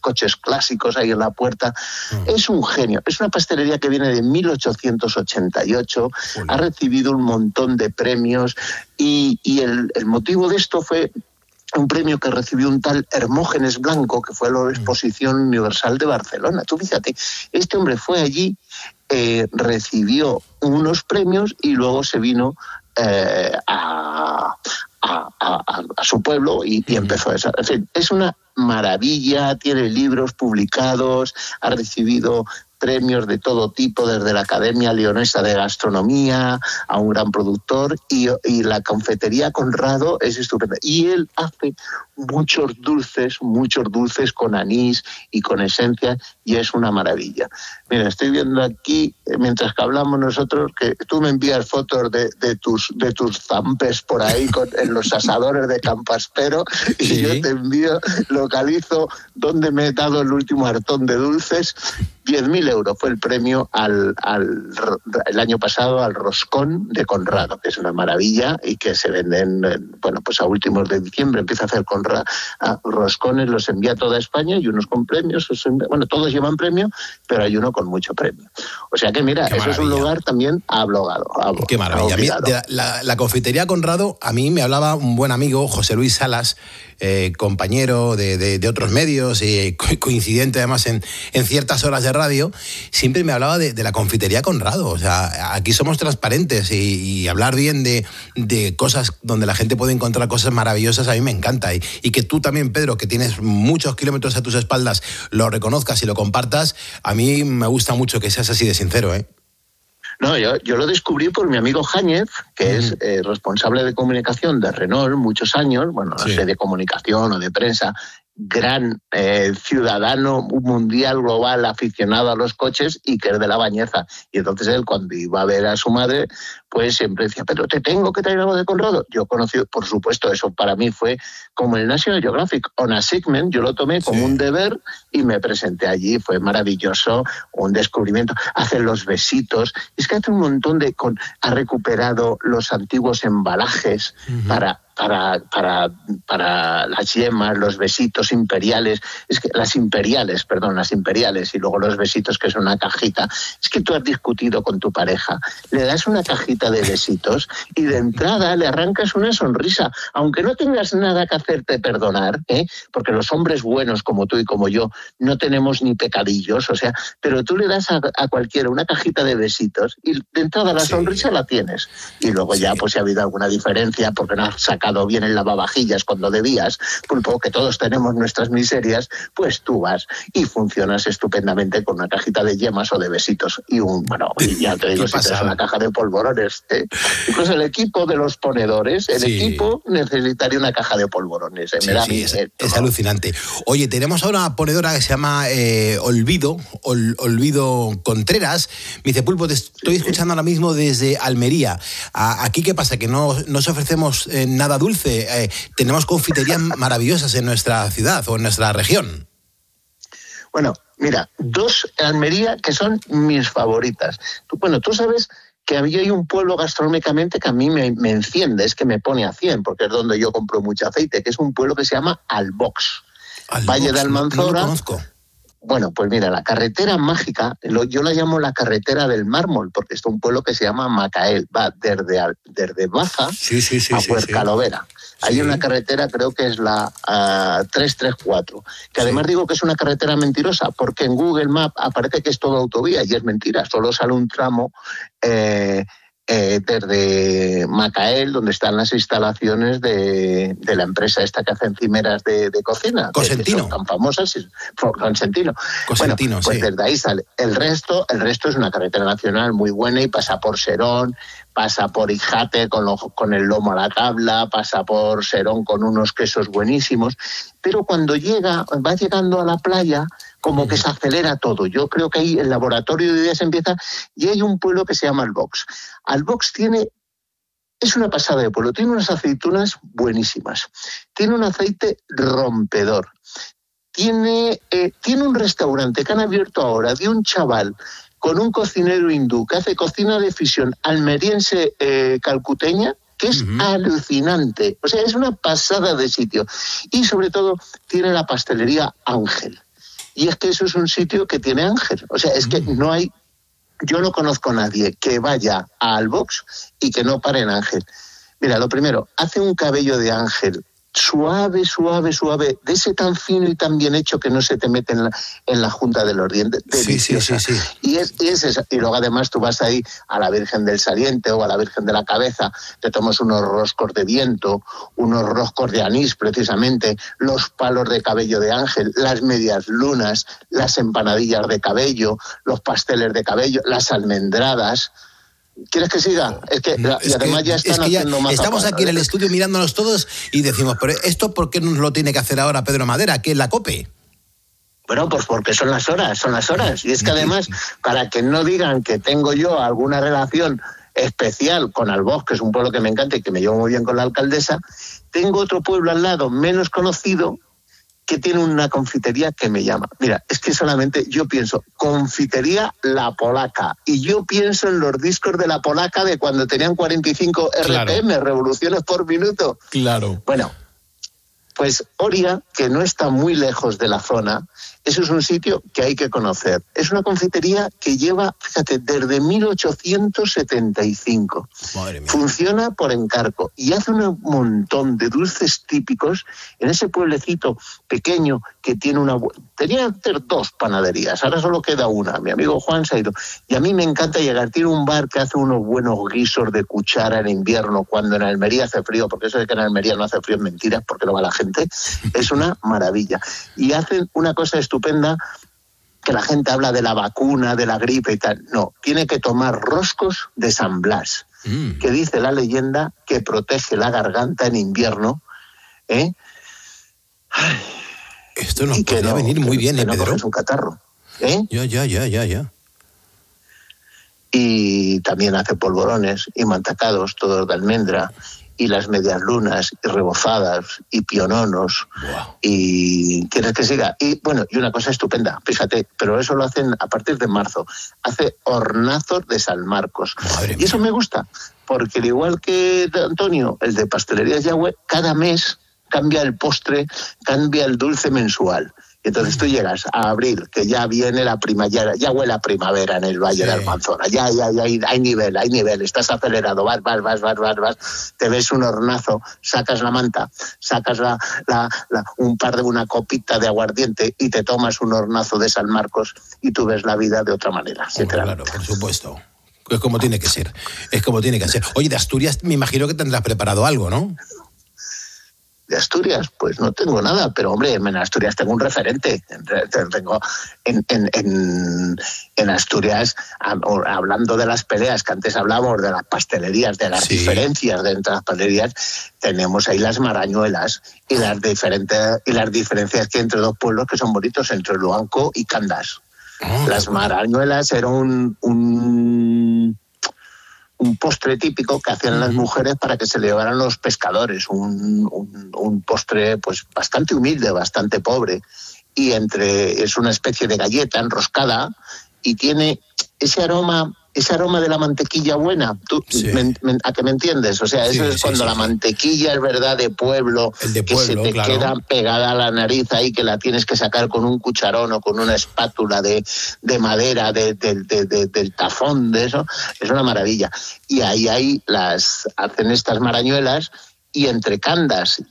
clásicos ahí en la puerta. Mm. Es un genio. Es una pastelería que viene de mil ochocientos ochenta y ocho, Hola. ha recibido un montón de premios y, y el, el motivo de esto fue un premio que recibió un tal Hermógenes Blanco, que fue a la Exposición Universal de Barcelona. Tú fíjate, este hombre fue allí, eh, recibió unos premios y luego se vino eh, a, a, a, a su pueblo y, y empezó a... En fin, es una maravilla, tiene libros publicados, ha recibido premios de todo tipo, desde la Academia Leonesa de Gastronomía a un gran productor, y, y la confitería Conrado es estupenda. Y él hace muchos dulces, muchos dulces con anís y con esencia, y es una maravilla. Mira, estoy viendo aquí, mientras que hablamos nosotros, que tú me envías fotos de, de tus de tus zampes por ahí con, en los asadores de Campaspero, y sí. yo te envío, localizo dónde me he dado el último hartón de dulces. diez mil euros fue el premio al, al el año pasado al roscón de Conrado, que es una maravilla y que se venden, bueno, pues a últimos de diciembre empieza a hacer Conrado a roscones, los envía a toda España y unos con premios, envía, bueno, todos llevan premio, pero hay uno con mucho premio. O sea que mira, Qué eso maravilla. Es un lugar también ablogado. Ab- Qué maravilla. A mí, de la, la, la confitería Conrado, a mí me hablaba un buen amigo, José Luis Salas, eh, compañero de, de, de otros medios, y coincidente además en, en ciertas horas de radio, siempre me hablaba de, de la confitería Conrado. O sea, aquí somos transparentes y, y hablar bien de, de cosas donde la gente puede encontrar cosas maravillosas a mí me encanta. Y, y que tú también, Pedro, que tienes muchos kilómetros a tus espaldas, lo reconozcas y lo compartas, a mí me gusta mucho que seas así de sincero, ¿eh? No, yo, yo lo descubrí por mi amigo Jáñez, que mm. es eh, responsable de comunicación de Renault muchos años, bueno, no sí. sé de comunicación o de prensa, gran eh, ciudadano mundial, global, aficionado a los coches y que es de La Bañeza. Y entonces él, cuando iba a ver a su madre, pues siempre decía, pero te tengo que traer algo de Conrado. Yo conocí, por supuesto, eso para mí fue como el National Geographic on a Segment, yo lo tomé como sí. un deber y me presenté allí, fue maravilloso, un descubrimiento. Hacen los besitos, es que hace un montón de... Con, ha recuperado los antiguos embalajes uh-huh. para... Para, para, para las yemas, los besitos imperiales, es que las imperiales, perdón, las imperiales, y luego los besitos que son una cajita. Es que tú has discutido con tu pareja, le das una cajita de besitos y de entrada le arrancas una sonrisa, aunque no tengas nada que hacerte perdonar, ¿eh? Porque los hombres buenos como tú y como yo no tenemos ni pecadillos, o sea, pero tú le das a, a cualquiera una cajita de besitos y de entrada la sí. sonrisa la tienes. Y luego sí. ya, pues si ha habido alguna diferencia porque no has sacado bien el lavavajillas cuando debías, pulpo, que todos tenemos nuestras miserias, pues tú vas y funcionas estupendamente con una cajita de yemas o de besitos y un, bueno, y ya te digo, si tienes una caja de polvorones, ¿eh? Pues el equipo de los ponedores, el sí. equipo necesitaría una caja de polvorones, ¿eh? Sí, Me da sí, es, es alucinante. Oye, tenemos ahora una ponedora que se llama eh, Olvido, Ol, Olvido Contreras. Me dice, Pulpo, te estoy sí, escuchando sí. ahora mismo desde Almería. A, aquí, ¿qué pasa? Que no, no os ofrecemos eh, nada dulce. Eh, tenemos confiterías maravillosas en nuestra ciudad o en nuestra región. Bueno, mira, dos en Almería que son mis favoritas. Tú, bueno, tú sabes que a mí hay un pueblo gastronómicamente que a mí me, me enciende, es que me pone a cien, porque es donde yo compro mucho aceite, que es un pueblo que se llama Albox. Albox Valle de Almanzora. No, no lo conozco. Bueno, pues mira, la carretera mágica, yo la llamo la carretera del mármol, porque es un pueblo que se llama Macael, va desde, desde Baza sí, sí, sí, a sí, Puercalovera. Sí. Hay sí. una carretera, creo que es la uh, trescientos treinta y cuatro, que además sí. digo que es una carretera mentirosa, porque en Google Maps aparece que es todo autovía, y es mentira, solo sale un tramo... Eh, Eh, desde Macael, donde están las instalaciones de, de la empresa esta que hace encimeras de, de cocina. Cosentino. Que son tan famosas. Cosentino. Cosentino, bueno, pues sí. desde ahí sale. El resto, el resto es una carretera nacional muy buena y pasa por Serón, pasa por Ijate con, lo, con el lomo a la tabla, pasa por Serón con unos quesos buenísimos, pero cuando llega, va llegando a la playa, como que se acelera todo. Yo creo que ahí el laboratorio de ideas empieza y hay un pueblo que se llama Albox. Albox tiene, es una pasada de pueblo, tiene unas aceitunas buenísimas, tiene un aceite rompedor, tiene, eh, tiene un restaurante que han abierto ahora de un chaval con un cocinero hindú que hace cocina de fusión almeriense eh, calcuteña, que es uh-huh. alucinante. O sea, es una pasada de sitio. Y sobre todo tiene la pastelería Ángel. Y es que eso es un sitio que tiene ángel. O sea, es que no hay... Yo no conozco a nadie que vaya a Albox y que no pare en ángel. Mira, lo primero, hace un cabello de ángel suave, suave, suave, de ese tan fino y tan bien hecho que no se te mete en la, en la junta de los dientes. Sí, sí, sí, sí. Y, es, y, es esa. Y luego además tú vas ahí a la Virgen del Saliente o a la Virgen de la Cabeza, te tomas unos roscos de viento, unos roscos de anís precisamente, los palos de cabello de ángel, las medias lunas, las empanadillas de cabello, los pasteles de cabello, las almendradas. ¿Quieres que siga? Es que, no, y es además que, ya están es que ya haciendo más. Estamos aquí en el estudio mirándonos todos y decimos, pero ¿esto por qué nos lo tiene que hacer ahora Pedro Madera, que es la COPE? Bueno, pues porque son las horas, son las horas. Y es que además, para que no digan que tengo yo alguna relación especial con Albox, que es un pueblo que me encanta y que me llevo muy bien con la alcaldesa, tengo otro pueblo al lado, menos conocido, que tiene una confitería que me llama. Mira, es que solamente yo pienso, confitería La Polaca, y yo pienso en los discos de La Polaca de cuando tenían cuarenta y cinco R P M, claro. Revoluciones por minuto. Claro. Bueno, pues Oria, que no está muy lejos de la zona, eso es un sitio que hay que conocer. Es una confitería que lleva, fíjate, desde mil ochocientos setenta y cinco. Madre mía. Funciona por encargo y hace un montón de dulces típicos en ese pueblecito pequeño que tiene una... Tenía antes dos panaderías, ahora solo queda una. Mi amigo Juan se ha ido. Y a mí me encanta llegar. Tiene un bar que hace unos buenos guisos de cuchara en invierno cuando en Almería hace frío, porque eso de que en Almería no hace frío es mentira, porque no va la gente. Es una maravilla. Y hacen una cosa estupenda, que la gente habla de la vacuna, de la gripe y tal. No, tiene que tomar roscos de San Blas, mm. que dice la leyenda que protege la garganta en invierno. ¿eh? Ay, Esto nos podría no, venir muy que, bien, que ¿eh, no Pedro? Es un catarro. ¿eh? Ya, ya, ya, ya, ya. Y también hace polvorones y mantecados, todos de almendra, y las medias lunas, y rebozadas, y piononos, wow. Y ¿quieres que siga? Y bueno, y una cosa estupenda, fíjate, pero eso lo hacen a partir de marzo, hace hornazos de San Marcos. Madre y mía. eso me gusta, porque al igual que Antonio, el de Pastelerías Yagüe, cada mes cambia el postre, cambia el dulce mensual. Y entonces tú llegas a abril, que ya viene la primavera, ya huele a primavera en el Valle sí. de Almanzora, ya, ya, ya hay, hay nivel, hay nivel, estás acelerado, vas, vas, vas, vas, vas, vas, te ves un hornazo, sacas la manta, sacas la, la, la, un par de una copita de aguardiente y te tomas un hornazo de San Marcos y tú ves la vida de otra manera. Oh, claro, por supuesto. Es como tiene que ser, es como tiene que ser. Oye, de Asturias me imagino que tendrás preparado algo, ¿no? De Asturias, pues no tengo nada, pero hombre, en Asturias tengo un referente. Tengo en, en, en, en Asturias, hablando de las peleas, que antes hablábamos de las pastelerías, de las sí. diferencias de entre las pastelerías, tenemos ahí las marañuelas y las diferentes y las diferencias que hay entre dos pueblos que son bonitos, entre Luanco y Candas. Oh, las marañuelas eran un... un un postre típico que hacían las mujeres para que se le llevaran los pescadores, un, un, un postre pues bastante humilde, bastante pobre, y entre es una especie de galleta enroscada y tiene ese aroma, ese aroma de la mantequilla buena. ¿Tú, sí. me, me, ¿A que me entiendes? O sea, eso sí, es sí, cuando sí, la sí. mantequilla es verdad de pueblo, El de que pueblo, se te claro. queda pegada a la nariz ahí, que la tienes que sacar con un cucharón o con una espátula de, de madera, de, de, de, de, del tafón, de eso, es una maravilla. Y ahí, ahí las hacen estas marañuelas. Y entre Candas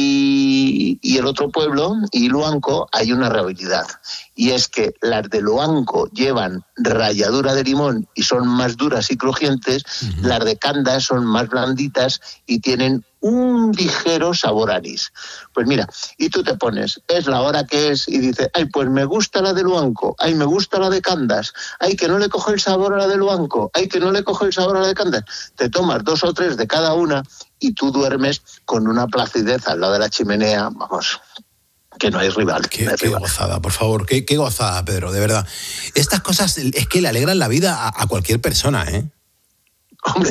y, y el otro pueblo, y Luanco, hay una realidad. Y es que las de Luanco llevan ralladura de limón y son más duras y crujientes, uh-huh. las de Candas son más blanditas y tienen un ligero sabor a anís. Pues mira, y tú te pones, es la hora que es, y dices, ay, pues me gusta la de Luanco, ay, me gusta la de Candas, ay, que no le coge el sabor a la de Luanco, ay, que no le coge el sabor a la de Candas. Te tomas dos o tres de cada una y tú duermes con una placidez al lado de la chimenea, vamos, que no hay rival. Qué, no hay qué rival. gozada, por favor, qué, qué gozada, Pedro, de verdad. Estas cosas es que le alegran la vida a, a cualquier persona, ¿eh? Hombre,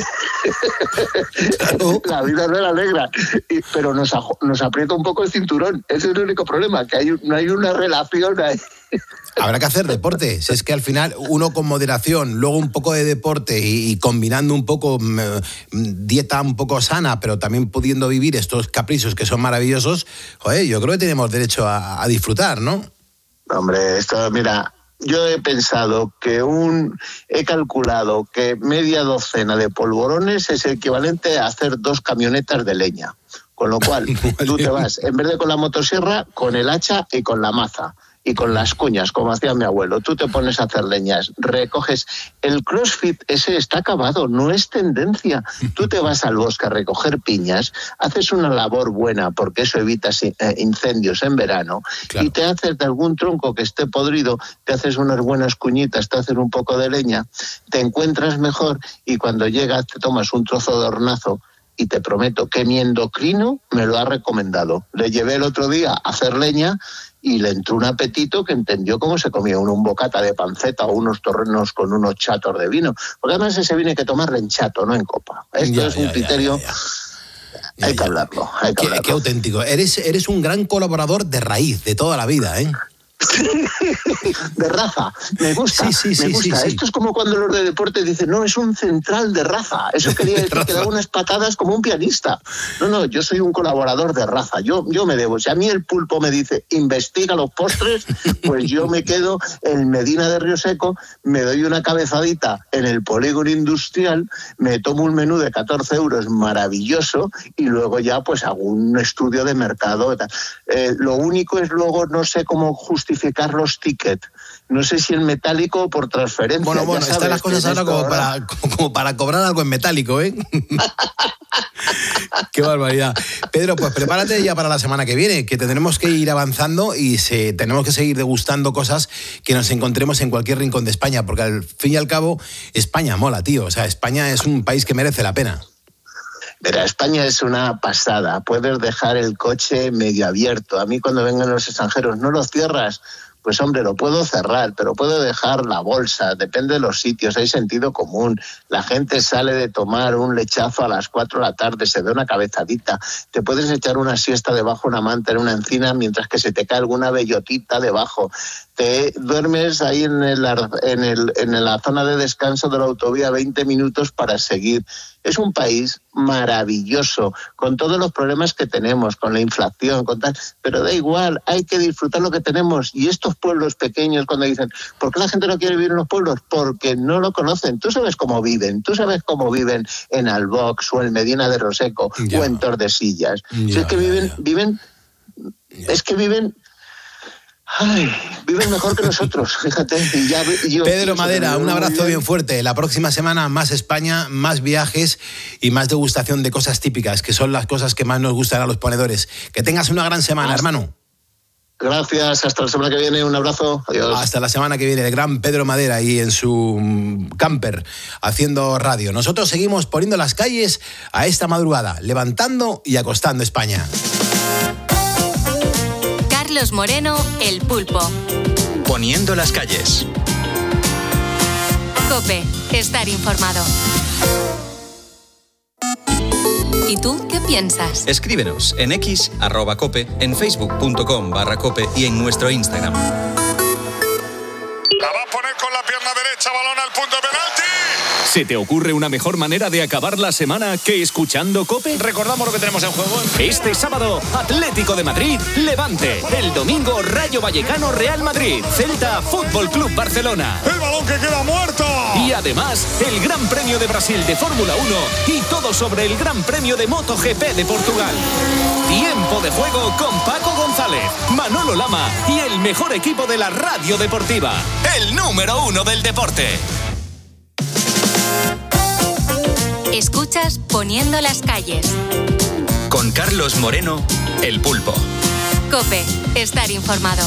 claro. La vida no la alegra, pero nos, nos aprieta un poco el cinturón. Ese es el único problema, que hay, no hay una relación ahí. Habrá que hacer deporte. Si es que al final uno con moderación, luego un poco de deporte y, y combinando un poco mmm, dieta un poco sana, pero también pudiendo vivir estos caprichos que son maravillosos, joder, yo creo que tenemos derecho a, a disfrutar, ¿no? Hombre, esto, mira, yo he pensado que un... He calculado que media docena de polvorones es equivalente a hacer dos camionetas de leña. Con lo cual, tú te vas, en vez de con la motosierra, con el hacha y con la maza. Y con las cuñas, como hacía mi abuelo. Tú te pones a hacer leñas, recoges... El CrossFit ese está acabado, no es tendencia. Tú te vas al bosque a recoger piñas, haces una labor buena, porque eso evita incendios en verano, claro. Y te haces de algún tronco que esté podrido, te haces unas buenas cuñitas, te haces un poco de leña, te encuentras mejor y cuando llegas te tomas un trozo de hornazo. Y te prometo que mi endocrino me lo ha recomendado. Le llevé el otro día a hacer leña y le entró un apetito que entendió cómo se comía uno un bocata de panceta o unos torrenos con unos chatos de vino. Porque además ese vino hay que tomarlo en chato, no en copa. Esto ya, es un ya, criterio... Ya, ya, ya. Hay, ya, que hablarlo, hay que qué, hablarlo. Qué auténtico. Eres, eres un gran colaborador de raíz, de toda la vida, ¿eh? De raza, me gusta, sí, sí, me sí, gusta. Sí, sí. Esto es como cuando los de deporte dicen, no, es un central de raza. Eso quería decir que daba unas patadas como un pianista. No, no, yo soy un colaborador de raza. Yo, yo me debo. Si a mí el pulpo me dice, investiga los postres, pues yo me quedo en Medina de Río Seco, me doy una cabezadita en el polígono industrial, me tomo un menú de catorce euros maravilloso y luego ya pues hago un estudio de mercado. Eh, lo único es luego, no sé cómo justificar los tickets. No sé si en metálico o por transferencia. Bueno, bueno, están las cosas ahora como para, como para cobrar algo en metálico, ¿eh? Qué barbaridad. Pedro, pues prepárate ya para la semana que viene, que tendremos que ir avanzando y se, tenemos que seguir degustando cosas que nos encontremos en cualquier rincón de España, porque al fin y al cabo, España mola, tío. O sea, España es un país que merece la pena. Mira, España es una pasada. Puedes dejar el coche medio abierto. A mí cuando vengan los extranjeros, no lo cierras. Pues hombre, lo puedo cerrar, pero puedo dejar la bolsa, depende de los sitios, hay sentido común. La gente sale de tomar un lechazo a las cuatro de la tarde, se da una cabezadita, te puedes echar una siesta debajo de una manta en una encina mientras que se te cae alguna bellotita debajo. Te duermes ahí en, el, en, el, en la zona de descanso de la autovía veinte minutos para seguir. Es un país maravilloso, con todos los problemas que tenemos, con la inflación, con tal, pero da igual, hay que disfrutar lo que tenemos. Y estos pueblos pequeños, cuando dicen, ¿por qué la gente no quiere vivir en los pueblos? Porque no lo conocen. Tú sabes cómo viven, tú sabes cómo viven en Albox o en Medina de Roseco ya. O en Tordesillas. Ya, si es que ya, viven, ya. viven, ya. es que viven... Ay, viven mejor que nosotros, fíjate. Y ya, yo, Pedro Madera, un abrazo bien fuerte. La próxima semana más España, más viajes y más degustación de cosas típicas, que son las cosas que más nos gustan a los ponedores. Que tengas una gran semana, hasta, hermano. Gracias, hasta la semana que viene, un abrazo. Adiós. Hasta la semana que viene, el gran Pedro Madera y en su camper haciendo radio. Nosotros seguimos poniendo las calles a esta madrugada, levantando y acostando España. Carlos Moreno, El Pulpo. Poniendo las calles. COPE, estar informado. ¿Y tú qué piensas? Escríbenos en X, arroba cope, en facebook.com barra cope y en nuestro Instagram. La va a poner con la pierna derecha, balón al punto de penalti. ¿Se te ocurre una mejor manera de acabar la semana que escuchando COPE? Recordamos lo que tenemos en juego. Este sábado, Atlético de Madrid, Levante. El domingo, Rayo Vallecano, Real Madrid. Celta, Fútbol Club Barcelona. ¡El balón que queda muerto! Y además, el Gran Premio de Brasil de Fórmula uno y todo sobre el Gran Premio de MotoGP de Portugal. Tiempo de juego con Paco González, Manolo Lama y el mejor equipo de la radio deportiva. El número uno del deporte. Escuchas Poniendo las calles. Con Carlos Moreno, El Pulpo. COPE, estar informado.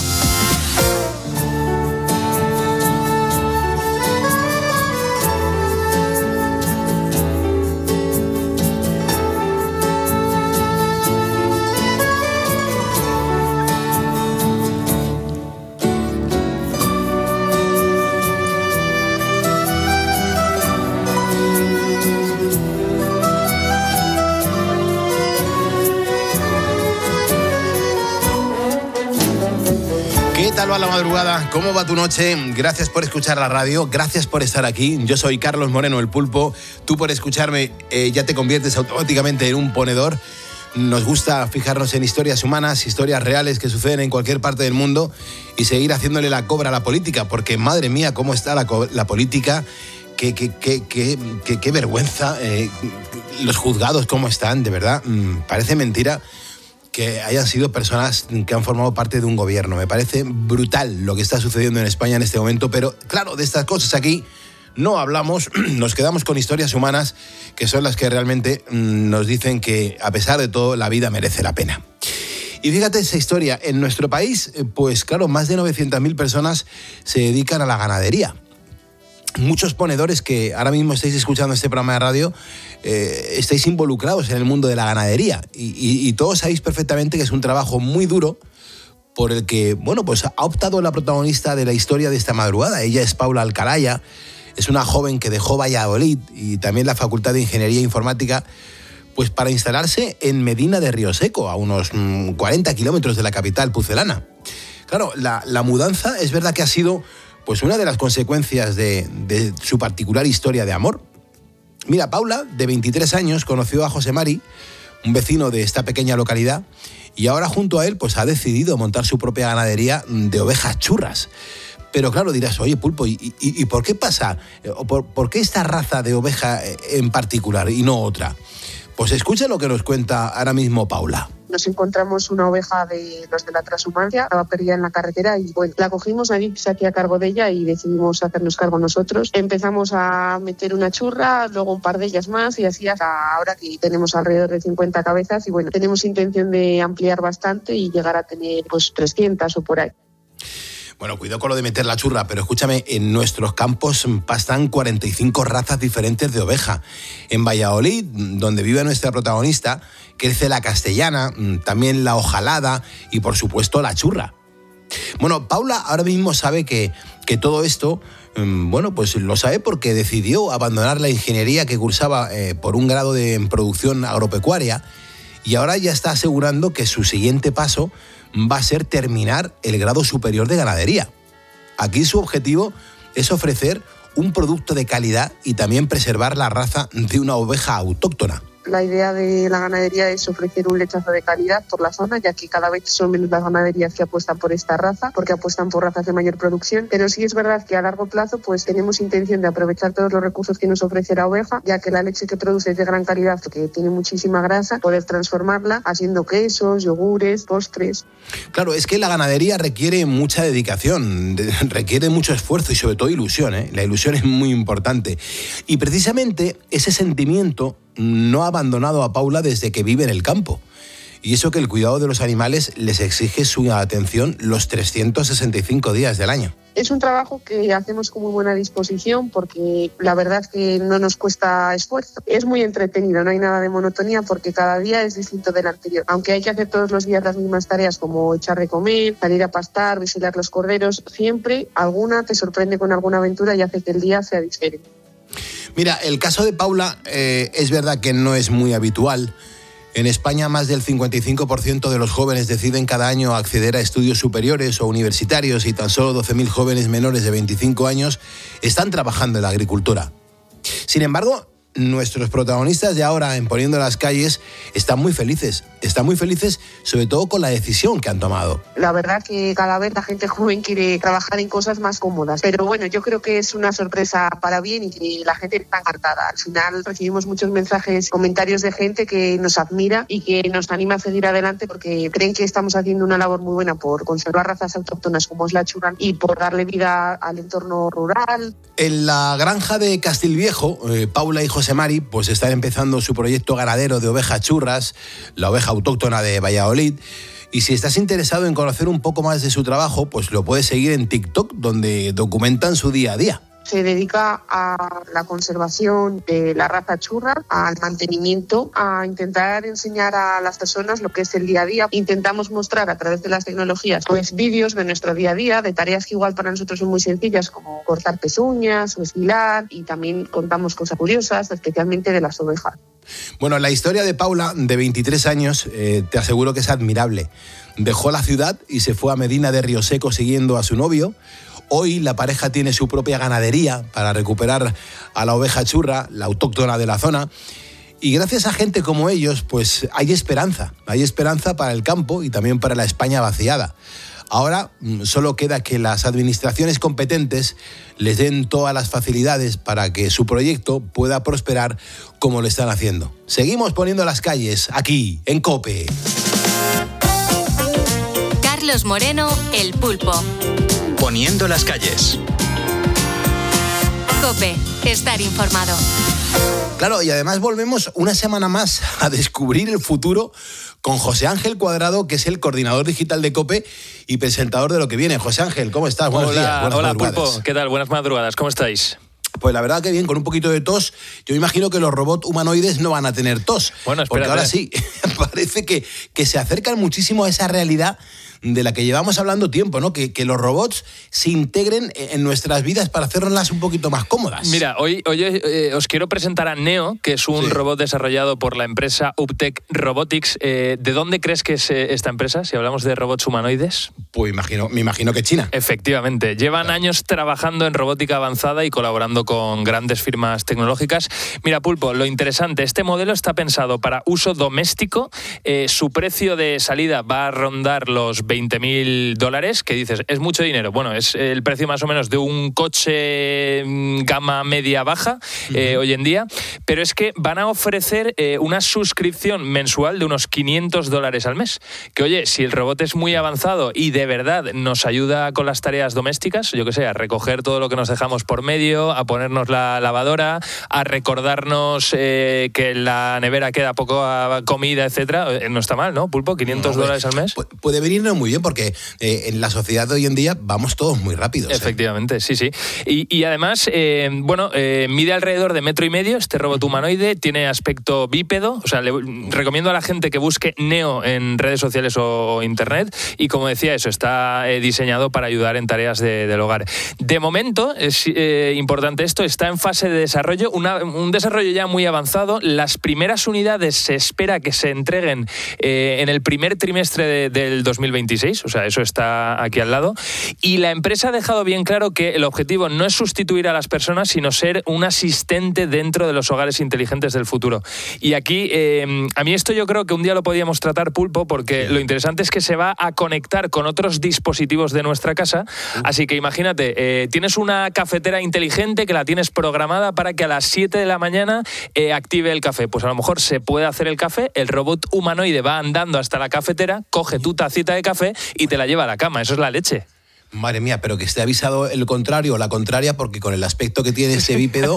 ¿Qué tal va la madrugada? ¿Cómo va tu noche? Gracias por escuchar la radio, gracias por estar aquí. Yo soy Carlos Moreno, El Pulpo. Tú por escucharme eh, ya te conviertes automáticamente en un ponedor. nos gusta fijarnos en historias humanas, historias reales que suceden en cualquier parte del mundo y seguir haciéndole la cobra a la política, porque madre mía, cómo está la, la política, qué, qué, qué, qué, qué, qué vergüenza, eh, los juzgados cómo están, de verdad, mmm, parece mentira que hayan sido personas que han formado parte de un gobierno. Me parece brutal lo que está sucediendo en España en este momento, pero claro, de estas cosas aquí no hablamos, nos quedamos con historias humanas que son las que realmente nos dicen que a pesar de todo la vida merece la pena. Y fíjate esa historia, en nuestro país, pues claro, más de novecientas mil personas se dedican a la ganadería. Muchos ponedores que ahora mismo estáis escuchando este programa de radio, eh, estáis involucrados en el mundo de la ganadería y, y, y todos sabéis perfectamente que es un trabajo muy duro por el que, bueno, pues ha optado la protagonista de la historia de esta madrugada. Ella es Paula Alcalaya, es una joven que dejó Valladolid y también la Facultad de Ingeniería Informática, pues para instalarse en Medina de Rioseco, a unos mmm, cuarenta kilómetros de la capital pucelana. Claro, la, la mudanza es verdad que ha sido pues una de las consecuencias de, de su particular historia de amor. Mira, Paula, de veintitrés años, conoció a José Mari, un vecino de esta pequeña localidad, y ahora junto a él pues ha decidido montar su propia ganadería de ovejas churras. Pero claro, dirás, oye, Pulpo, ¿y, y, y por qué pasa? ¿Por, ¿Por qué esta raza de oveja en particular y no otra? Pues escucha lo que nos cuenta ahora mismo Paula. Nos encontramos una oveja de los de la transhumancia, estaba perdida en la carretera y bueno, la cogimos, nadie se hacía cargo de ella y decidimos hacernos cargo nosotros. Empezamos a meter una churra, luego un par de ellas más y así hasta ahora que tenemos alrededor de cincuenta cabezas y bueno, tenemos intención de ampliar bastante y llegar a tener pues trescientas o por ahí. Bueno, cuidado con lo de meter la churra, pero escúchame, en nuestros campos pastan cuarenta y cinco razas diferentes de oveja. En Valladolid, donde vive nuestra protagonista, crece la castellana, también la hojalada y, por supuesto, la churra. Bueno, Paula ahora mismo sabe que, que todo esto, bueno, pues lo sabe porque decidió abandonar la ingeniería que cursaba eh, por un grado de en producción agropecuaria y ahora ya está asegurando que su siguiente paso va a ser terminar el grado superior de ganadería. Aquí su objetivo es ofrecer un producto de calidad y también preservar la raza de una oveja autóctona. La idea de la ganadería es ofrecer un lechazo de calidad por la zona, ya que cada vez son menos las ganaderías que apuestan por esta raza, porque apuestan por razas de mayor producción. Pero sí es verdad que a largo plazo pues tenemos intención de aprovechar todos los recursos que nos ofrece la oveja, ya que la leche que produce es de gran calidad, que tiene muchísima grasa, poder transformarla haciendo quesos, yogures, postres. Claro, es que la ganadería requiere mucha dedicación, requiere mucho esfuerzo y sobre todo ilusión, ¿eh? La ilusión es muy importante. Y precisamente ese sentimiento no ha abandonado a Paula desde que vive en el campo. Y eso que el cuidado de los animales les exige su atención los trescientos sesenta y cinco días del año. Es un trabajo que hacemos con muy buena disposición porque la verdad es que no nos cuesta esfuerzo. Es muy entretenido, no hay nada de monotonía porque cada día es distinto del anterior. Aunque hay que hacer todos los días las mismas tareas como echar de comer, salir a pastar, vigilar los corderos, siempre alguna te sorprende con alguna aventura y hace que el día sea diferente. Mira, el caso de Paula eh, es verdad que no es muy habitual. En España, más del cincuenta y cinco por ciento de los jóvenes deciden cada año acceder a estudios superiores o universitarios y tan solo doce mil jóvenes menores de veinticinco años están trabajando en la agricultura. Sin embargo, nuestros protagonistas de ahora en Poniendo las Calles están muy felices. Están muy felices sobre todo con la decisión que han tomado. La verdad que cada vez la gente joven quiere trabajar en cosas más cómodas. Pero bueno, yo creo que es una sorpresa para bien y que la gente está encantada. Al final recibimos muchos mensajes, comentarios de gente que nos admira y que nos anima a seguir adelante porque creen que estamos haciendo una labor muy buena por conservar razas autóctonas como es la churra y por darle vida al entorno rural. En la granja de Castilviejo, eh, Paula y José Mari pues están empezando su proyecto ganadero de ovejas churras, la oveja autóctona de Valladolid. Y si estás interesado en conocer un poco más de su trabajo, pues lo puedes seguir en TikTok, donde documentan su día a día. Se dedica a la conservación de la raza churra, al mantenimiento, a intentar enseñar a las personas lo que es el día a día. Intentamos mostrar a través de las tecnologías pues vídeos de nuestro día a día, de tareas que igual para nosotros son muy sencillas, como cortar pezuñas o esquilar, y también contamos cosas curiosas, especialmente de las ovejas. Bueno, la historia de Paula, de veintitrés años, eh, te aseguro que es admirable. Dejó la ciudad y se fue a Medina de Rioseco siguiendo a su novio. Hoy la pareja tiene su propia ganadería para recuperar a la oveja churra, la autóctona de la zona. Y gracias a gente como ellos, pues hay esperanza. Hay esperanza para el campo y también para la España vaciada. Ahora solo queda que las administraciones competentes les den todas las facilidades para que su proyecto pueda prosperar como lo están haciendo. Seguimos poniendo las calles aquí, en COPE. Carlos Moreno, El Pulpo. Poniendo las calles. COPE, estar informado. Claro, y además volvemos una semana más a descubrir el futuro con José Ángel Cuadrado, que es el coordinador digital de COPE y presentador de Lo que viene. José Ángel, ¿cómo estás? Buenos hola, días. Buenas hola, madrugadas. Pulpo. ¿Qué tal? Buenas madrugadas. ¿Cómo estáis? Pues la verdad que bien, con un poquito de tos. Yo imagino que los robots humanoides no van a tener tos. Bueno, espérate. Porque ahora sí, parece que, que se acercan muchísimo a esa realidad de la que llevamos hablando tiempo, ¿no? Que, que los robots se integren en nuestras vidas para hacernoslas un poquito más cómodas. Mira, hoy, hoy eh, os quiero presentar a Neo, que es un sí. robot desarrollado por la empresa Uptech Robotics. Eh, ¿De dónde crees que es eh, esta empresa, si hablamos de robots humanoides? Pues imagino, me imagino que China. Efectivamente. Llevan claro. años trabajando en robótica avanzada y colaborando con grandes firmas tecnológicas. Mira, Pulpo, lo interesante, este modelo está pensado para uso doméstico. Eh, su precio de salida va a rondar los veinte mil dólares, que dices, ¿es mucho dinero? Bueno, es el precio más o menos de un coche gama media-baja uh-huh. eh, hoy en día, pero es que van a ofrecer eh, una suscripción mensual de unos quinientos dólares al mes. Que oye, si el robot es muy avanzado y de verdad nos ayuda con las tareas domésticas, yo que sé, a recoger todo lo que nos dejamos por medio, a ponernos la lavadora, a recordarnos eh, que en la nevera queda poco comida, etcétera, eh, no está mal, ¿no, Pulpo? quinientos dólares al mes. Puede venirnos muy bien porque eh, en la sociedad de hoy en día vamos todos muy rápidos. Efectivamente, ¿eh? sí, sí. Y, y además, eh, bueno, eh, mide alrededor de metro y medio este robot humanoide, tiene aspecto bípedo, o sea, le recomiendo a la gente que busque Neo en redes sociales o internet y como decía, eso está eh, diseñado para ayudar en tareas de, del hogar. De momento, es eh, importante esto, está en fase de desarrollo, una, un desarrollo ya muy avanzado. Las primeras unidades se espera que se entreguen eh, en el primer trimestre de, del dos mil veintiséis, o sea, eso está aquí al lado. Y la empresa ha dejado bien claro que el objetivo no es sustituir a las personas, sino ser un asistente dentro de los hogares inteligentes del futuro. Y aquí, eh, a mí esto yo creo que un día lo podíamos tratar, Pulpo, porque lo interesante es que se va a conectar con otros dispositivos de nuestra casa. Así que imagínate, eh, tienes una cafetera inteligente que la tienes programada para que a las siete de la mañana eh, active el café. Pues a lo mejor se puede hacer el café, el robot humanoide va andando hasta la cafetera, coge tu tacita de café y te la lleva a la cama. Eso es la leche. Madre mía, pero que esté avisado el contrario o la contraria, porque con el aspecto que tiene ese bípedo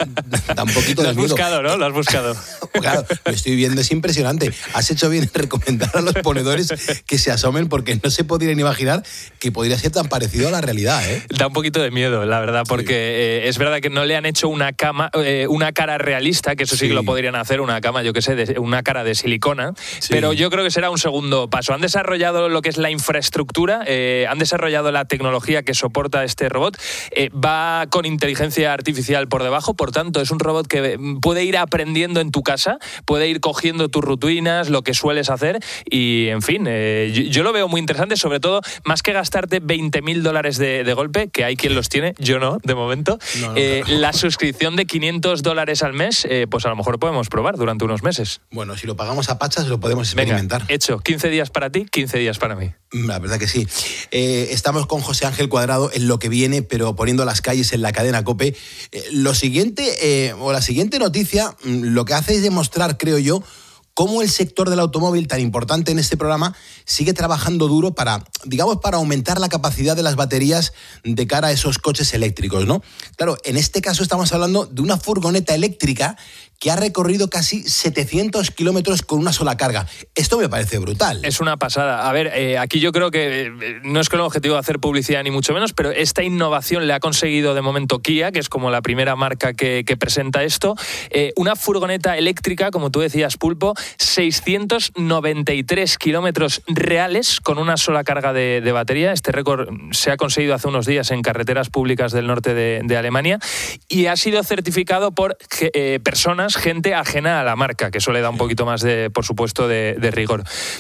da un poquito de miedo. Lo has buscado, ¿no? Lo has buscado. Claro, lo estoy viendo, es impresionante. Has hecho bien en recomendar a los ponedores que se asomen, porque no se podrían imaginar que podría ser tan parecido a la realidad, ¿eh? Da un poquito de miedo, la verdad, porque sí. eh, es verdad que no le han hecho una cama, eh, una cara realista, que eso sí, sí que lo podrían hacer, una cama, yo qué sé, de, una cara de silicona, sí. Pero yo creo que será un segundo paso. Han desarrollado lo que es la infraestructura, eh, han desarrollado la tecnología que soporta este robot, eh, va con inteligencia artificial por debajo, por tanto es un robot que puede ir aprendiendo en tu casa, puede ir cogiendo tus rutinas, lo que sueles hacer y en fin, eh, yo, yo lo veo muy interesante, sobre todo más que gastarte veinte mil dólares de, de golpe, que hay quien los tiene, yo no, de momento, no, no, eh, claro. La suscripción de quinientos dólares al mes, eh, pues a lo mejor podemos probar durante unos meses. Bueno, si lo pagamos a pachas lo podemos experimentar. Venga, hecho, quince días para ti, quince días para mí. La verdad que sí. Eh, estamos con José Ángel Cuadrado en Lo que viene, pero poniendo las calles en la cadena COPE. Eh, lo siguiente, eh, o la siguiente noticia, lo que hace es demostrar, creo yo, cómo el sector del automóvil, tan importante en este programa, sigue trabajando duro para, digamos, para aumentar la capacidad de las baterías de cara a esos coches eléctricos, ¿no? Claro, en este caso estamos hablando de una furgoneta eléctrica que ha recorrido casi setecientos kilómetros con una sola carga. Esto me parece brutal. Es una pasada. A ver, eh, aquí yo creo que eh, no es con el objetivo de hacer publicidad ni mucho menos, pero esta innovación le ha conseguido de momento Kia, que es como la primera marca que, que presenta esto. Eh, una furgoneta eléctrica, como tú decías, Pulpo, seiscientos noventa y tres kilómetros reales con una sola carga de, de batería. Este récord se ha conseguido hace unos días en carreteras públicas del norte de, de Alemania y ha sido certificado por eh, personas, gente ajena a la marca, que eso le da un poquito más de, por supuesto, de, de rigor.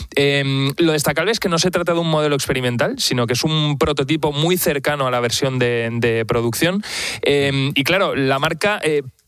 Eh, lo destacable es que no se trata de un modelo experimental, sino que es un prototipo muy cercano a la versión de, de producción. Eh, y claro, la marca... Eh,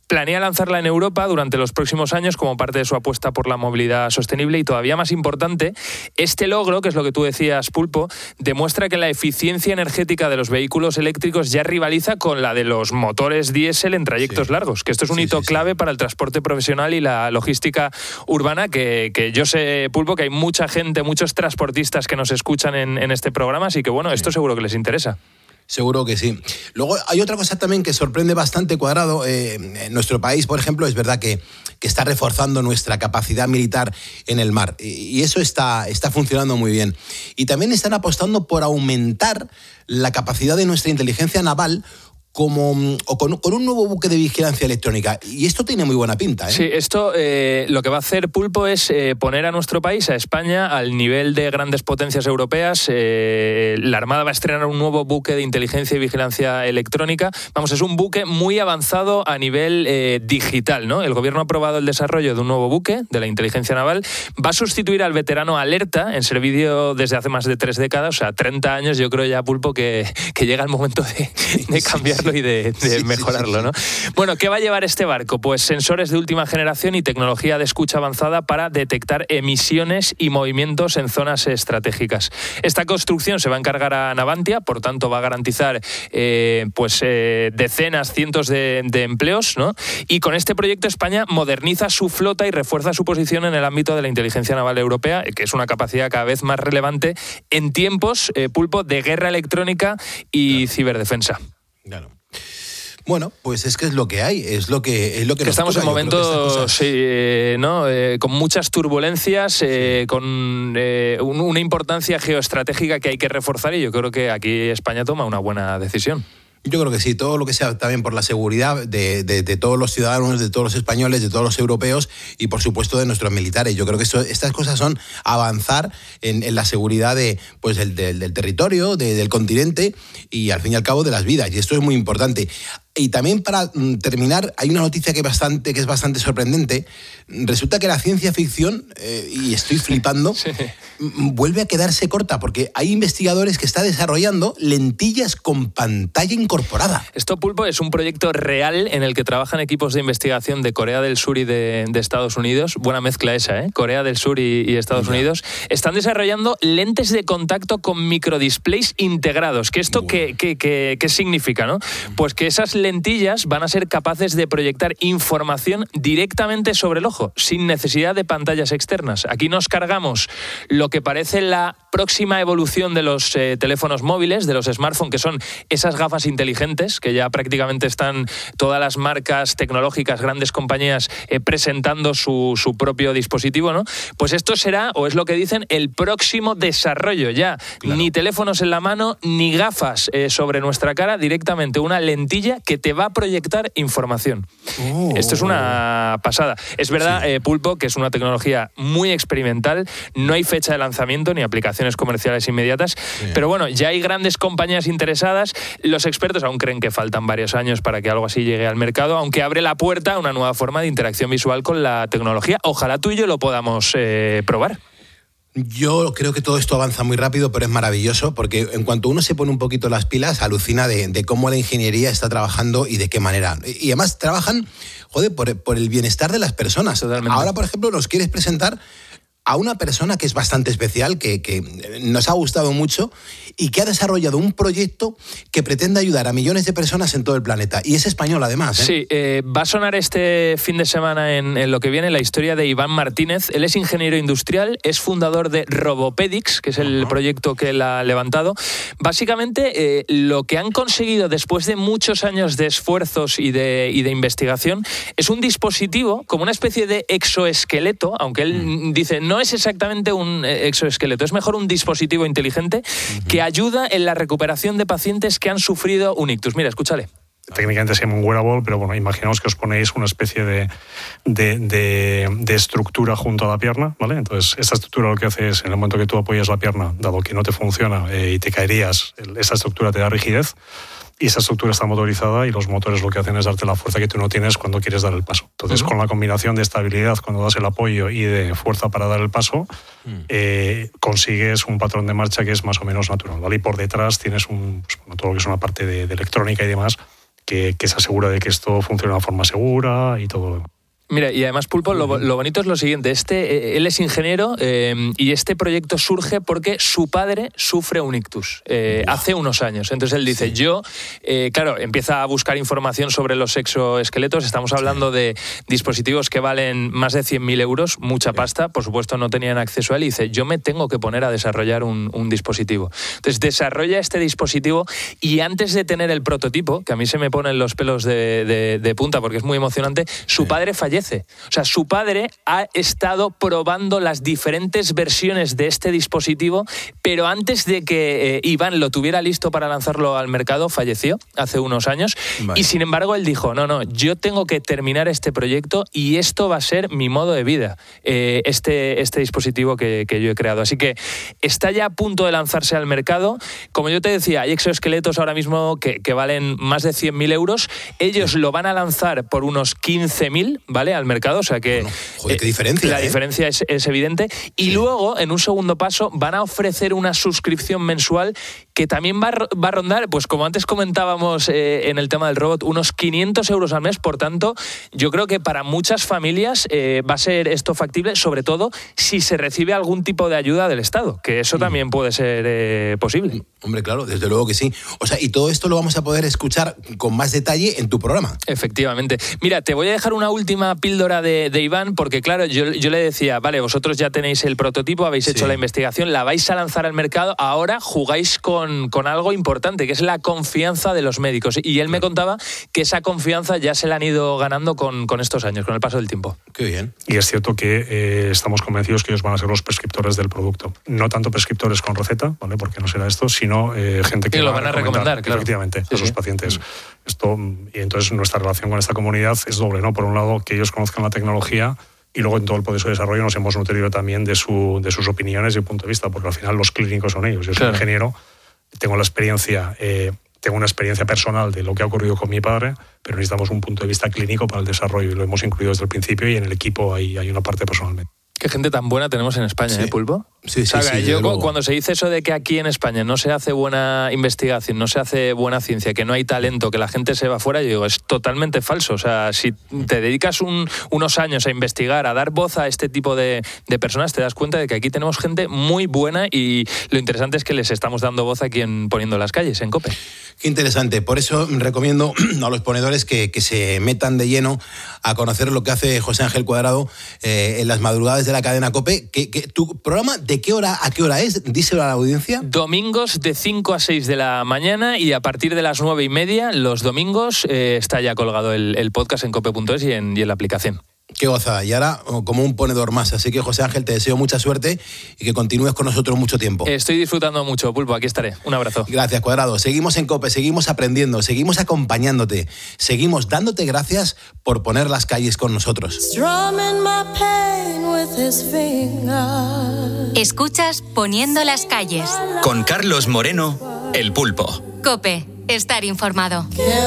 Planea lanzarla en Europa durante los próximos años como parte de su apuesta por la movilidad sostenible y, todavía más importante, este logro, que es lo que tú decías, Pulpo, demuestra que la eficiencia energética de los vehículos eléctricos ya rivaliza con la de los motores diésel en trayectos sí. largos, que esto es un sí, hito sí, clave sí. para el transporte profesional y la logística urbana, que, que yo sé, Pulpo, que hay mucha gente, muchos transportistas que nos escuchan en, en este programa, así que bueno, esto seguro que les interesa. Seguro que sí. Luego hay otra cosa también que sorprende bastante, Cuadrado. Eh, en nuestro país, por ejemplo, es verdad que, que está reforzando nuestra capacidad militar en el mar. Y, y eso está, está funcionando muy bien. Y también están apostando por aumentar la capacidad de nuestra inteligencia naval como o con, con un nuevo buque de vigilancia electrónica. Y esto tiene muy buena pinta, ¿eh? Sí, esto eh, lo que va a hacer Pulpo es eh, poner a nuestro país, a España, al nivel de grandes potencias europeas. Eh, la Armada va a estrenar un nuevo buque de inteligencia y vigilancia electrónica. Vamos, es un buque muy avanzado a nivel eh, digital, ¿no? El gobierno ha aprobado el desarrollo de un nuevo buque de la inteligencia naval. Va a sustituir al veterano Alerta, en servicio desde hace más de tres décadas, o sea, treinta años. Yo creo ya, Pulpo, que, que llega el momento de, de cambiarlo y de, de sí, mejorarlo, sí, sí, sí. ¿no? Bueno, ¿qué va a llevar este barco? Pues sensores de última generación y tecnología de escucha avanzada para detectar emisiones y movimientos en zonas estratégicas. Esta construcción se va a encargar a Navantia, por tanto va a garantizar eh, pues eh, decenas, cientos de, de empleos, ¿no? Y con este proyecto España moderniza su flota y refuerza su posición en el ámbito de la inteligencia naval europea, que es una capacidad cada vez más relevante en tiempos, eh, Pulpo, de guerra electrónica y claro. ciberdefensa. Claro. Bueno, pues es que es lo que hay, es lo que es lo que, que nos estamos toca. en momentos sí, eh, ¿no? eh, con muchas turbulencias, eh, sí. con eh, un, una importancia geoestratégica que hay que reforzar, y yo creo que aquí España toma una buena decisión. Yo creo que sí, todo lo que sea también por la seguridad de, de, de todos los ciudadanos, de todos los españoles, de todos los europeos y por supuesto de nuestros militares. Yo creo que esto, estas cosas son avanzar en, en la seguridad de, pues, del, del, del territorio, de, del continente y al fin y al cabo de las vidas. Y esto es muy importante. Y también para terminar, hay una noticia que, bastante, que es bastante sorprendente. Resulta que la ciencia ficción, eh, y estoy flipando, sí. vuelve a quedarse corta porque hay investigadores que están desarrollando lentillas con pantalla incorporada. Esto, Pulpo, es un proyecto real en el que trabajan equipos de investigación de Corea del Sur y de, de Estados Unidos. Buena mezcla esa, ¿eh? Corea del Sur y, y Estados ya. Unidos. Están desarrollando lentes de contacto con microdisplays integrados. ¿Qué esto bueno. qué, qué, qué, qué significa, no? Pues que esas lentillas van a ser capaces de proyectar información directamente sobre el ojo, sin necesidad de pantallas externas. Aquí nos cargamos lo que parece la próxima evolución de los eh, teléfonos móviles, de los smartphones, que son esas gafas inteligentes, que ya prácticamente están todas las marcas tecnológicas, grandes compañías, eh, presentando su, su propio dispositivo, ¿no? Pues esto será, o es lo que dicen, el próximo desarrollo ya. Claro. Ni teléfonos en la mano, ni gafas eh, sobre nuestra cara, directamente una lentilla que te va a proyectar información. Oh. Esto es una pasada. Es verdad, sí. eh, Pulpo, que es una tecnología muy experimental, no hay fecha de lanzamiento ni aplicaciones comerciales inmediatas, sí. pero bueno, ya hay grandes compañías interesadas. Los expertos aún creen que faltan varios años para que algo así llegue al mercado, aunque abre la puerta a una nueva forma de interacción visual con la tecnología. Ojalá tú y yo lo podamos eh, probar. Yo creo que todo esto avanza muy rápido, pero es maravilloso, porque en cuanto uno se pone un poquito las pilas, alucina de, de cómo la ingeniería está trabajando y de qué manera. Y además trabajan, joder, por, por el bienestar de las personas. Totalmente. Ahora, por ejemplo, nos quieres presentar a una persona que es bastante especial, que, que nos ha gustado mucho y que ha desarrollado un proyecto que pretende ayudar a millones de personas en todo el planeta. Y es español, además, ¿eh? Sí, eh, va a sonar este fin de semana en, en lo que viene la historia de Iván Martínez. Él es ingeniero industrial, es fundador de Robopedics, que es el uh-huh. proyecto que él ha levantado. Básicamente, eh, lo que han conseguido después de muchos años de esfuerzos y de, y de investigación es un dispositivo como una especie de exoesqueleto, aunque él uh-huh. dice no es exactamente un exoesqueleto, es mejor un dispositivo inteligente uh-huh. que ayuda en la recuperación de pacientes que han sufrido un ictus. Mira, escúchale. Técnicamente se llama un wearable, pero bueno, imaginaos que os ponéis una especie de, de, de, de estructura junto a la pierna, ¿vale? Entonces, esta estructura lo que hace es, en el momento que tú apoyas la pierna, dado que no te funciona eh, y te caerías, esa estructura te da rigidez. Y esa estructura está motorizada y los motores lo que hacen es darte la fuerza que tú no tienes cuando quieres dar el paso. Entonces, uh-huh. con la combinación de estabilidad cuando das el apoyo y de fuerza para dar el paso, uh-huh. eh, consigues un patrón de marcha que es más o menos natural, ¿vale? Y por detrás tienes un, pues, bueno, todo lo que es una parte de, de electrónica y demás, que, que se asegura de que esto funcione de una forma segura y todo lo demás. Mira, y además, Pulpo, lo, lo bonito es lo siguiente. Este, eh, él es ingeniero eh, y este proyecto surge porque su padre sufre un ictus eh, hace unos años. Entonces él dice, sí. yo, eh, claro, empieza a buscar información sobre los exoesqueletos. Estamos hablando sí. de dispositivos que valen más de cien mil euros, mucha sí. pasta. Por supuesto, no tenían acceso a él y dice, yo me tengo que poner a desarrollar un, un dispositivo. Entonces desarrolla este dispositivo y antes de tener el prototipo, que a mí se me ponen los pelos de, de, de punta porque es muy emocionante, su sí. padre fallece. O sea, su padre ha estado probando las diferentes versiones de este dispositivo, pero antes de que eh, Iván lo tuviera listo para lanzarlo al mercado, falleció hace unos años. Vale. Y sin embargo, él dijo, no, no, yo tengo que terminar este proyecto y esto va a ser mi modo de vida, eh, este, este dispositivo que, que yo he creado. Así que está ya a punto de lanzarse al mercado. Como yo te decía, hay exoesqueletos ahora mismo que, que valen más de cien mil euros. Ellos lo van a lanzar por unos quince mil, ¿vale? Al mercado, o sea que bueno, joder, qué diferencia, la ¿eh? diferencia es, es evidente. Y sí. luego, en un segundo paso, van a ofrecer una suscripción mensual que también va, va a rondar, pues como antes comentábamos eh, en el tema del robot, unos quinientos euros al mes. Por tanto, yo creo que para muchas familias eh, va a ser esto factible, sobre todo si se recibe algún tipo de ayuda del Estado, que eso mm. también puede ser eh, posible. Hombre, claro, desde luego que sí. O sea, y todo esto lo vamos a poder escuchar con más detalle en tu programa. Efectivamente. Mira, te voy a dejar una última píldora de, de Iván, porque claro, yo, yo le decía, vale, vosotros ya tenéis el prototipo, habéis hecho sí. la investigación, la vais a lanzar al mercado, ahora jugáis con, con algo importante, que es la confianza de los médicos. Y él me contaba que esa confianza ya se la han ido ganando con, con estos años, con el paso del tiempo. Qué bien. Y es cierto que eh, estamos convencidos que ellos van a ser los prescriptores del producto. No tanto prescriptores con receta, ¿vale? Porque no será esto, sino eh, gente que y lo va van a recomendar, claro. Efectivamente, sí, a sus sí. pacientes. Esto, y entonces nuestra relación con esta comunidad es doble, ¿no? Por un lado, que ellos conozcan la tecnología y luego en todo el proceso de desarrollo nos hemos nutrido también de, su, de sus opiniones y punto de vista, porque al final los clínicos son ellos. Yo soy claro. ingeniero, tengo la experiencia, eh, tengo una experiencia personal de lo que ha ocurrido con mi padre, pero necesitamos un punto de vista clínico para el desarrollo y lo hemos incluido desde el principio y en el equipo hay, hay una parte personalmente. Qué gente tan buena tenemos en España, sí. ¿eh, Pulpo? Sí, sí, o sea, sí. Yo cu- cuando se dice eso de que aquí en España no se hace buena investigación, no se hace buena ciencia, que no hay talento, que la gente se va fuera, yo digo, es totalmente falso. O sea, si te dedicas un, unos años a investigar, a dar voz a este tipo de, de personas, te das cuenta de que aquí tenemos gente muy buena y lo interesante es que les estamos dando voz aquí en Poniendo las Calles, en COPE. Qué interesante. Por eso recomiendo a los ponedores que, que se metan de lleno a conocer lo que hace José Ángel Cuadrado eh, en las madrugadas de la cadena COPE. Que, que, ¿Tu programa de qué hora a qué hora es? Díselo a la audiencia. Domingos de cinco a seis de la mañana y a partir de las nueve y media los domingos eh, está ya colgado el, el podcast en cope punto es y en, y en la aplicación. Qué gozada. Y ahora como un ponedor más. Así que, José Ángel, te deseo mucha suerte y que continúes con nosotros mucho tiempo. Estoy disfrutando mucho, Pulpo. Aquí estaré. Un abrazo. Gracias, Cuadrado. Seguimos en COPE, seguimos aprendiendo, seguimos acompañándote, seguimos dándote gracias por poner las calles con nosotros. Escuchas Poniendo las Calles. Con Carlos Moreno, El Pulpo. COPE. Estar informado.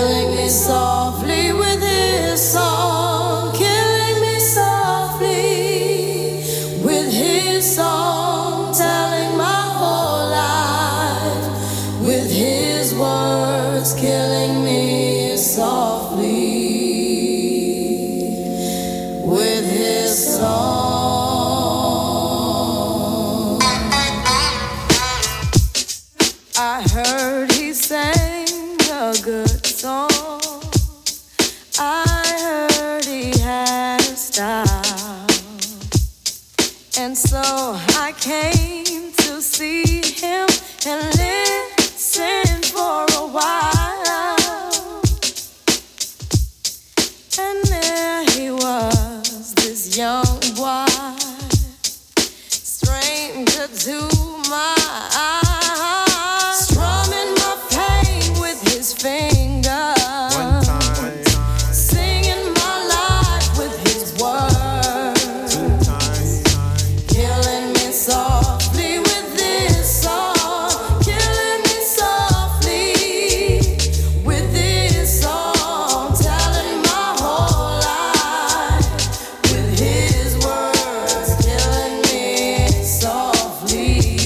Song telling my whole life with his words killing me softly with his song. I heard he sang a good song. I heard he had a style. And so I came to see him and listen for a while. And there he was, this young boy, stranger to my eyes, strumming my pain with his fingers. One time, one time. Singing my life with his words. Two times. Killing me softly with this song. Killing me softly with this song. Telling my whole life with his words. Killing me softly.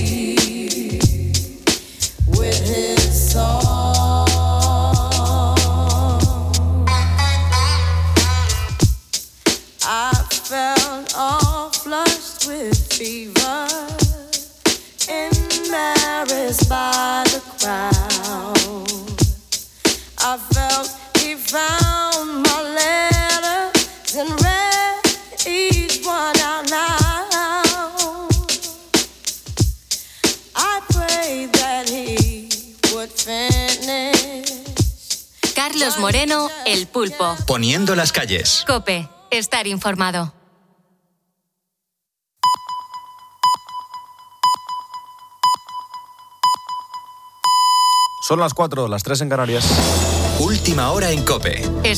found my letters and read each one out loud. I prayed that he would finish. Carlos Moreno, El Pulpo. Poniendo las calles. COPE. Estar informado. Son las cuatro, las tres en Canarias. Última hora en COPE.